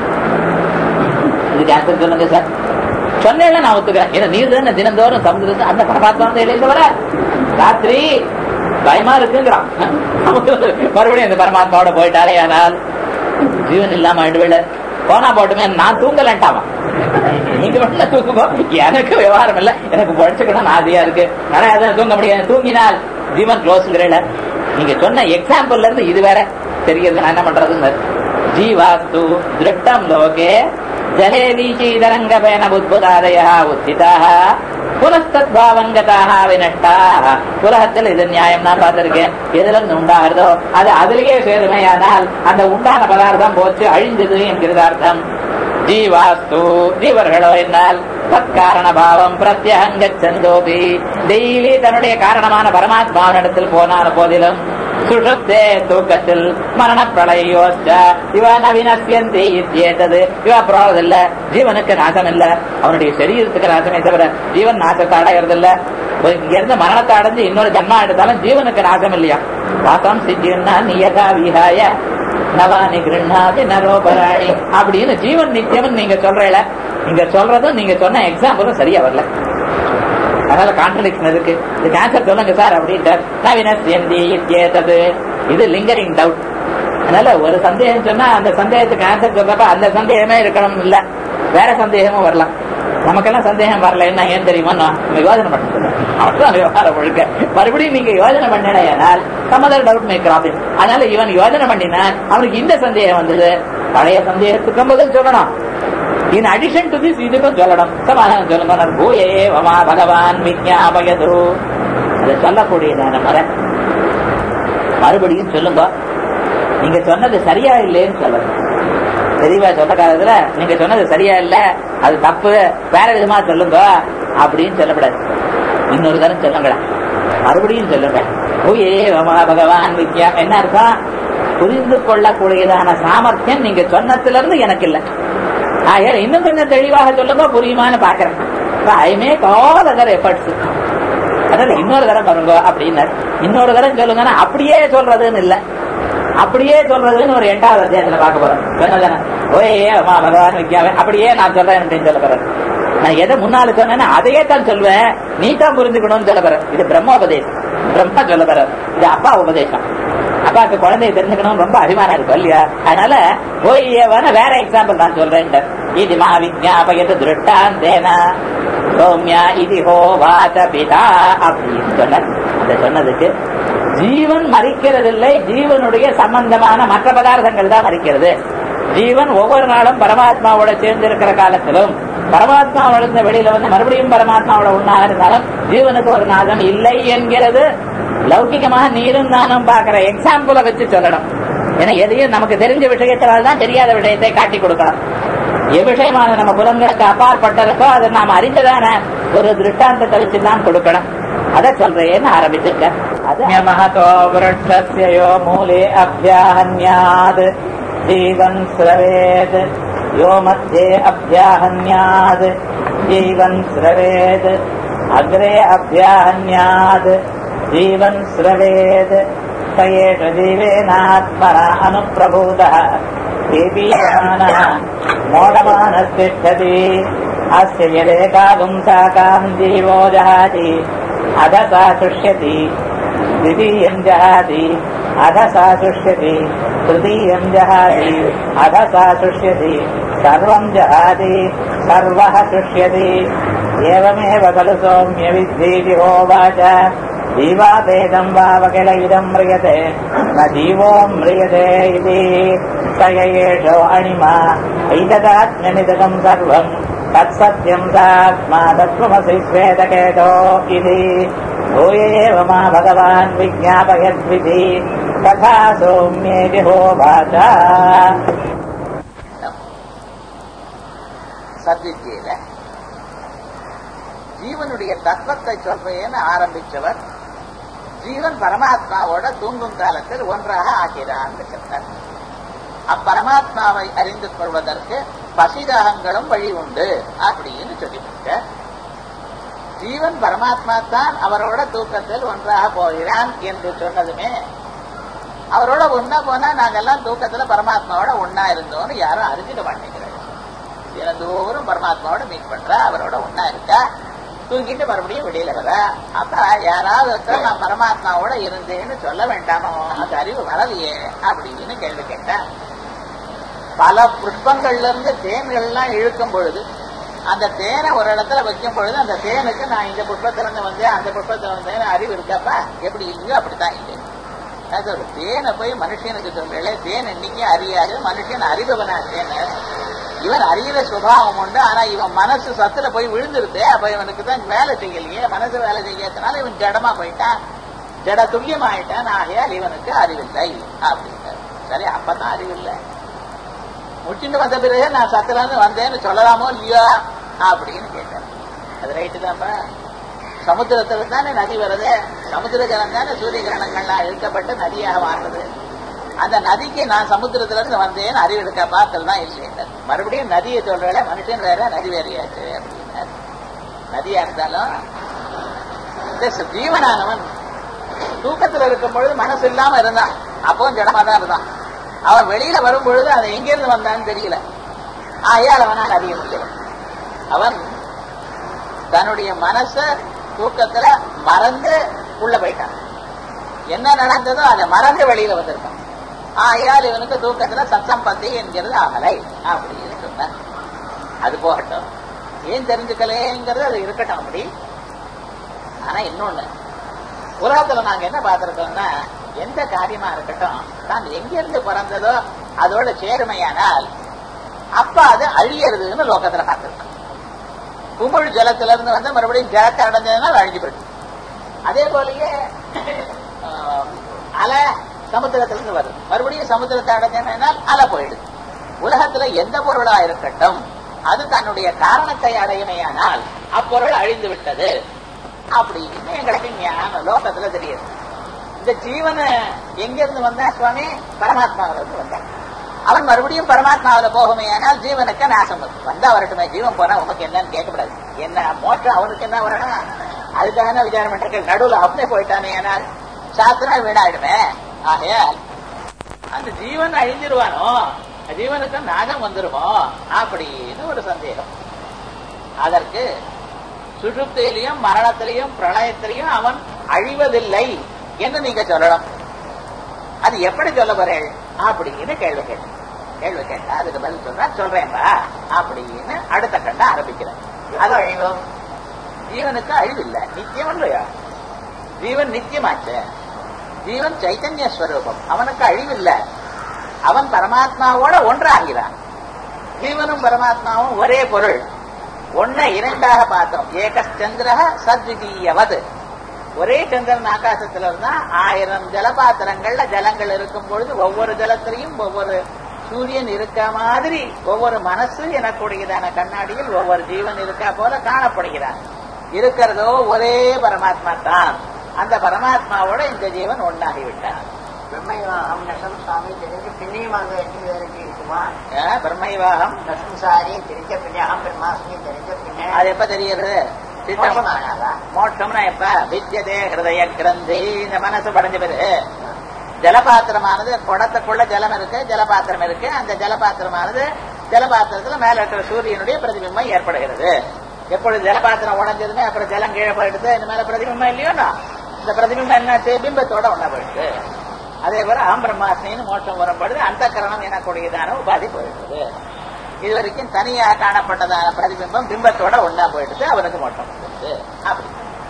இதுக்கு ஆன்சர் சொல்லுங்க சார். சொன்னேன் நான் ஒத்துக்கிறேன். ஏன்னா நீர் தானே தினந்தோறும் சமுதிரத்து அந்த பரமாத்மா எழுந்து வர ராத்திரி பயமா இருக்குங்கிறான். மறுபடியும் அந்த பரமாத்மாவோட போயிட்டாலே ஆனால் ஜீவன் இல்லாம ஆயிடுவேல. போனா போட்டுமே நான் தூங்கலன்ட்டாமா. நீங்க மட்டும் தூங்குமோ? எனக்கு விவகாரம் இல்ல, எனக்கு பொழைச்சுக்கணும் ஆசையா இருக்கு. ஆனா அதை தூங்க முடியாது. தூங்கினால் ஜீவன் க்ளோஸ்ங்கிறல. நீங்க சொன்ன எக்ஸாம்பிள்ல இருந்து இது வேற தெரியுது. நான் என்ன பண்றதுன்னு ஜீவாஸ்து திருஷ்டம் லோகே ஜலே வீச்சீதரங்கபேன உத்புதாதயா உத்திதாக புனஸ்தத்பாவங்கதாக வினட்டாக. உலகத்தில் இது நியாயம் நான் பார்த்திருக்கேன். எதுல இருந்து உண்டாகிறதோ அது அதிலேயே சேருமையானால் அந்த உண்டான பதார்த்தம் போச்சு, அழிஞ்சது என்கிறது அர்த்தம். ஜீவாஸ்து ஜீவர்களோ என்னால் தற்காரண பாவம் பிரத்யங்கச்சந்தோபி டெய்லி தன்னுடைய காரணமான பரமாத்மாவினிடத்தில் போனான போதிலும் சுஷுப்தே தூக்கத்தில் மரண பிரளயோச்ச இவ நவீனசியந்தி இத்தியேதது இவ போறதில்ல. ஜீவனுக்கு நாசம் இல்ல, அவனுடைய சரீரத்துக்கு நாசமே தவிர ஜீவன் நாசத்தை அடைகிறது இல்ல. இங்க இருந்து மரணத்தை அடைஞ்சு இன்னொரு ஜன்மா எடுத்தாலும் ஜீவனுக்கு நாசம் இல்லையா? வாசம் சிஜின்னா நியகா விஹாய நவானி கிருண்ணாதி நரோபராணி அப்படின்னு ஜீவன் நித்தியம் நீங்க சொல்றீங்கள. நீங்க சொல்றதும் நீங்க சொன்ன எக்ஸாம்பிளும் சரியா வரல. அதனால கான்ட்ரடிக்ஷன் இருக்கு. இது ஆன்சர் சொல்லுங்க சார் அப்படின்ட்டு. இது லிங்கரிங் டவுட். அதனால ஒரு சந்தேகம் சொன்னா அந்த சந்தேகத்துக்கு ஆன்சர் சொல்றப்ப அந்த சந்தேகமே இருக்கணும் இல்ல, வேற சந்தேகமும் வரலாம். நமக்கெல்லாம் சந்தேகம் வரல. என்ன ஏன் தெரியுமா? நம்ம யோஜனை பண்ண சொல்லுவோம். விவகாரம் ஒழுக்க மறுபடியும் நீங்க யோஜனை பண்ணினால் சமதர் டவுட் மேக்கர் ஆகும். அதனால இவன் யோஜனை பண்ணினா அவனுக்கு இந்த சந்தேகம் வந்தது, பழைய சந்தேகத்துக்கும் பதில் சொல்லணும். In addition to this, இதுக்கும் சொல்லணும். சமாதானம் சொல்லுங்க. பூயே வமா பகவான் விஞ்ஞாபயது. அதை சொல்லக்கூடியதான மர மறுபடியும் சொல்லுங்க. நீங்க சொன்னது சரியா இல்லைன்னு சொல்லுங்க. தெளிவா சொல்ல காலத்துல நீங்க சொன்னது சரியா இல்ல, அது தப்பு, வேற விதமா சொல்லுங்க அப்படின்னு சொல்லக்கூடாது. இன்னொரு தரம் சொல்லுங்களா, மறுபடியும் சொல்லுங்க. பூயே வமா பகவான் விஞ்ஞா என்ன அர்த்தம்? புரிந்து கொள்ளக்கூடியதான சாமர்த்தியம் நீங்க சொன்னதுல இருந்து எனக்கு இல்லை. இன்னும் கொஞ்சம் தெளிவாக சொல்லுங்க, புரியுமான்னு பாக்குறேன். I make all other efforts. அதனால இன்னொரு தரம் பாருங்க அப்படின்னு இன்னொரு தரம் சொல்லுங்கன்னா அப்படியே சொல்றதுன்னு இல்ல, அப்படியே சொல்றதுன்னு ஒரு எட்டாவது அத்தியாயத்துல பார்க்க போறேன். சொன்னதானே ஓயே பகவான் விஞ்ஞாவே அப்படியே நான் சொல்றேன் அப்படின்னு சொல்ல போறேன். நான் எதை முன்னால சொன்னேன்னா அதையே தான் சொல்வேன், நீ தான் புரிஞ்சுக்கணும்னு சொல்ல போறேன். இது பிரம்மோபதேசம், பிரம்மா சொல்ல போற. இது அப்பா உபதேசம். அப்பாவுக்கு குழந்தைய தெரிஞ்சுக்கணும் ரொம்ப அபிமானம் இருக்கும் இல்லையா? அதனால ஓய்யவான வேற எக்ஸாம்பிள் நான் சொல்றேன். இது மா விஞ்ஞாபயத்து திருஷ்டாந்தேனா சௌமியா இது ஹோ வாச பிதா அப்படின்னு சொன்ன. அந்த சொன்னதுக்கு ஜீவன் மறிக்கிறதில்லை, ஜீவனுடைய சம்பந்தமான மற்ற பதார்த்தங்கள் தான் மறிக்கிறது. ஜீவன் ஒவ்வொரு நாளும் பரமாத்மாவோட சேர்ந்திருக்கிற காலத்திலும் பரமாத்மாவோட வெளியில வந்து மறுபடியும் பரமாத்மாவோட உண்ணாக இருந்தாலும் ஜீவனுக்கு ஒரு நாதம் இல்லை என்கிறது லௌகிகமாக நீரும் நானும் பாக்குற எக்ஸாம்பிளை வச்சு சொல்லணும். ஏன்னா எதையும் நமக்கு தெரிஞ்ச விஷயத்தால் தான் தெரியாத விஷயத்தை காட்டி கொடுக்கணும். எவ்விஷயமான நம்ம புலன்களுக்கு அப்பாற்பட்டிருக்கோ அதை நாம் அறிந்ததான ஒரு திருஷ்டாந்தத்தை வச்சுதான் கொடுக்கணும். அதை சொல்றேன்னு ஆரம்பிச்சிருக்க. மகதோ விருட்சஸ்யோ மூலே அப்யாஹன்யாத் ஜீவன் ஸ்ரவேத் யோ மத்யே அப்யாஹன்யாத் ஜீவன் ஸ்ரவேத் அக்ரே அப்யாஹன்யாத் ஜீவன் ஸ்ரவேத் சயேஷ ஜீவேனாத்மனா அனுப்ரபூதः தேபீயமானः மோடமானஸ்திஷ்டதி அஸ்ய யதேகாகும் சாகாம் ஜீவோ ஜஹாதி அதசா சுஷ்யதி திதீயம் ஜஹாதி அதசா சுஷ்யதி திருதீயம் ஜஹாதி அதசா சுஷ்யதி சர்வம் ஜஹாதி சர்வः சுஷ்யதி ஏவமேவ கலு சௌம்ய வித்தீதி ஹோவாச ஜீவாபேதம் வாவகில இதம் மிரியதே ந ஜீவோ மிரியதே இதி சயேஷோ அணிமா ஐததாத்மனிதகம் சர்வம் தத்சத்யம் சாத்மா தத்வமசி ஸ்வேதகேதோ இது பூயேவ மா பகவான் விஜ்ஞாபயத்விதி ததா சௌம்யேதி ஹோவாசா. சத்வித்யில ஜீவனுடைய தத்துவத்தை சொல்றேன்னு ஆரம்பிச்சவர் ஜீவன் பரமாத்மாவோட தூங்கும் காலத்தில் ஒன்றாக ஆகிறான் சொன்னார். அப்பரமாத்மாவை அறிந்து கொள்வதற்கு பசிதாகங்களும் வழி உண்டு அப்படின்னு சொல்லிவிட்ட ஜீவன் பரமாத்மா தான் அவரோட தூக்கத்தில் ஒன்றாக போகிறான் என்று சொன்னதுமே அவரோட ஒன்னா போனா நாங்கெல்லாம் தூக்கத்துல பரமாத்மாவோட ஒன்னா இருந்தோம்னு யாரும் அறிஞ்சிக்க மாட்டேங்கிறாங்க. தினந்தோறும் பரமாத்மாவோட மீட் பண்ற, அவரோட ஒன்னா இருக்கா, தூங்கிட்டு மறுபடியும் வெளியில வர. அப்ப யாராவது நான் பரமாத்மாவோட இருந்தேன்னு சொல்ல வேண்டாமோ, அந்த அறிவு வரலையே அப்படின்னு கேள்வி கேட்டேன். பல புஷ்பங்கள்ல இருந்து தேன்கள்லாம் இழுக்கும் பொழுது அந்த தேனை ஒரு இடத்துல வைக்கும் பொழுது அந்த தேனுக்கு நான் இந்த புஷ்பத்திலிருந்து வந்தேன் அந்த புஷ்பத்துல வந்தேன்னு அறிவு இருக்காப்பா? எப்படி இல்லையோ அப்படித்தான் இல்லை. அது ஒரு தேனை போய் மனுஷனுக்கு சொல்றே, தேன் இன்னைக்கு அறியாது, மனுஷன் அறிபவனா தேனை. இவன் அறிகிற சுபாவம் உண்டு, ஆனா இவன் மனசு சத்துல போய் விழுந்துருது. அப்ப இவனுக்கு தான் வேலை செய்யலையே, மனசு வேலை செய்யறதுனால இவன் ஜடமா போயிட்டான், ஜட துல்லியமாயிட்டான். ஆகையால் இவனுக்கு அறிவில்லை அப்படின்னு. சரி, அப்பதான் அறிவில்லை. முடிச்சுட்டு வந்த பிறகு நான் சத்துல இருந்து வந்தேன்னு சொல்லலாமோ இல்லையா அப்படின்னு கேட்டேன். அது ரைட்டு தான்ப்பா. சமுத்திரத்துல தானே நதி வருது, சமுத்திர ஜலம் தானே சூரிய கிரணங்கள்லாம் இழுக்கப்பட்டு நதியாக மாறுறது. அந்த நதிக்கு நான் சமுத்திரத்துல இருந்து வந்தேன்னு அறிவு எடுக்க பார்த்தல் தான் இல்லை. மறுபடியும் நதியை சொல்றேன், மனுஷன் வேற நதி வேறையாச்சு அப்படின்னாரு. நதியா இருந்தாலும் ஜீவனானவன் தூக்கத்துல இருக்கும் பொழுது மனசு இல்லாம இருந்தான், அப்பவும் ஜடமா தான் இருந்தான். அவன் வெளியில வரும் பொழுது அதை எங்கிருந்து வந்தான்னு தெரியல. ஆயால் அவனால் அறிய முடியல. அவன் தன்னுடைய மனச தூக்கத்துல மறந்து உள்ள போயிட்டான். என்ன நடந்ததோ அதை மறந்து வெளியில வந்திருக்கான். ஆயால் இவனுக்கு தூக்கத்துல சத்சம்பத்தி என்கிறது ஆகலை அப்படின்னு சொன்ன. அது போகட்டும், ஏன் தெரிஞ்சுக்கலேங்கிறது அது இருக்கட்டும் அப்படி. ஆனா இன்னொன்னு, உலகத்துல நாங்க என்ன பார்த்திருக்கோம்னா, எந்த காரியமா இருக்கட்டும் தான் எங்கிருந்து பிறந்ததோ அதோட சேருமையானால் அப்ப அது அழியறதுன்னு லோகத்துல பார்த்திருக்கோம். குமிழ் ஜலத்துல இருந்து வந்து மறுபடியும் ஜலத்தை அடைஞ்சதுனால அழிஞ்சு போயிடுது. அதே போலயே அலை சமுத்திரத்திலிருந்து வருது, மறுபடியும் சமுத்திரத்தை அடைஞ்சனால் அலை போயிடுது. உலகத்துல எந்த பொருளா இருக்கட்டும் அது தன்னுடைய காரணத்தை அடையுமையானால் அப்பொருள் அழிந்து விட்டது அப்படின்னு எங்களுக்கு ஞான லோகத்துல தெரியுது. இந்த ஜீவனை எங்கிருந்து வந்தா சுவாமி? பரமாத்மாவிலிருந்து வந்தான். அவன் மறுபடியும் பரமாத்மாவில போகுமையானால் ஜீவனுக்கு நாசம் வரும். வந்தா வரட்டுமே, ஜீவன் போனா உனக்கு என்னன்னு கேட்கக்கூடாது. என்ன மோட்சம் அவனுக்கு என்ன வரணும்? அதுக்கான விசாரம் பண்ற நடுவில் அப்படியே போயிட்டானே ஆனால் சாஸ்திரம் வீணாயிடுமே. ஆகையால் அந்த ஜீவன் அழிஞ்சிருவானோ, ஜீவனுக்கு நாகம் வந்துருமோ அப்படின்னு ஒரு சந்தேகம். அதற்கு சுஷுப்தியிலையும் மரணத்திலையும் பிரளயத்திலையும் அவன் அழிவதில்லை என்று நீங்க சொல்லணும். அது எப்படி சொல்ல போறேன் அப்படின்னு கேள்வி கேட்டு கேள்வி கேட்டா அதுக்கு பதில் சொல்ற சொல்றேன்பா அப்படின்னு அடுத்த கண்ட ஆரம்பிக்கிறேன். அது அழிவும் ஜீவனுக்கு அழிவில்லை, நித்தியம் இல்லையா? ஜீவன் நித்தியமாச்சு. ஜீவன் சைத்தன்ய ஸ்வரூபம், அவனுக்கு அழிவில்லை. அவன் பரமாத்மாவோட ஒன்றாகிறான். ஜீவனும் பரமாத்மாவும் ஒரே பொருள். ஒன்ன இரண்டாக பார்த்தோம். ஏகச்சந்திரக சத்விதீயவது. ஒரே சந்திரன் ஆகாசத்துல இருந்தா ஆயிரம் ஜலபாத்திரங்கள்ல ஜலங்கள் இருக்கும் பொழுது ஒவ்வொரு ஜலத்திலையும் ஒவ்வொரு சூரியன் இருக்க மாதிரி ஒவ்வொரு மனசு எனக்கூடியதான கண்ணாடியில் ஒவ்வொரு ஜீவன் இருக்கா போல காணப்படுகிறான். இருக்கிறதோ ஒரே பரமாத்மா தான். அந்த பரமாத்மாவோட இந்த ஜீவன் ஒன்னாகிவிட்டான். பிரம்மைவாகம் நசம் சுவாமி தெரிஞ்சு பின்னியமாக இருக்குமா? பிரம்மைவாகம் நசம்சாரி தெரிஞ்ச பின்னாகம் பிரம்மாஸ்மி தெரிஞ்ச பின்ன அது எப்ப தெரியுது? மோட்சம்னா எப்ப? வித்யதே ஹிருதய கிரந்தி. இந்த மனசு படைஞ்ச பேரு ஜலபாத்திரமானது, குடத்துக்குள்ள ஜலம் இருக்கு, ஜலபாத்திரம் இருக்கு. அந்த ஜலபாத்திரமானது ஜலபாத்திரத்துல மேல இருக்கிற சூரியனுடைய பிரதிபிம்பம் ஏற்படுகிறது. எப்பொழுது ஜலபாத்திரம் உடஞ்சதுமே அப்புறம் ஜலம் கீழே போயிடுது, இந்த மேல பிரதிபிம்பம் இல்லையோனா இந்த பிரதிபிம்பம் என்னாச்சு? பிம்பத்தோட ஒண்ணா போயிடுது. அதே போல ஆம் பிரம்மாஸ்மின்னு மோட்சம் வரும்பொழுது அந்த கரணம் எனக்கூடியதான உபாதி போயிடுது. இது வரைக்கும் தனியாக காணப்பட்டதான பிரதிபிம்பம் பிம்பத்தோட ஒன்னா போயிடுது, அவனுக்கு மோட்சம் வந்துடுது. அப்படி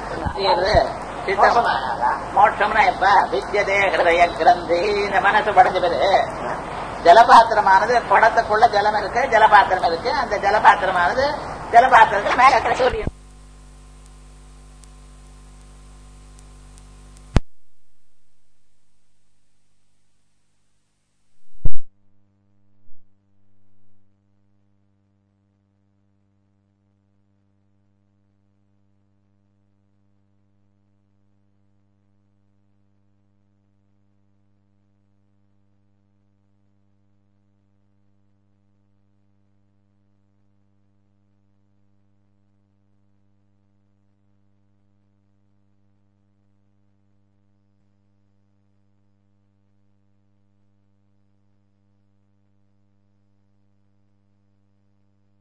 மோட்சம்னா எப்ப? வித்யதே ஹிருதய கிரந்தி. இந்த மனசு படைஞ்ச பேரு ஜலபாத்திரமானது, குடத்துக்குள்ள ஜலம் இருக்கு, ஜலபாத்திரம் இருக்கு. அந்த ஜலபாத்திரமானது சில பாத்திரத்தில் மேல இருக்கிற சூரியன்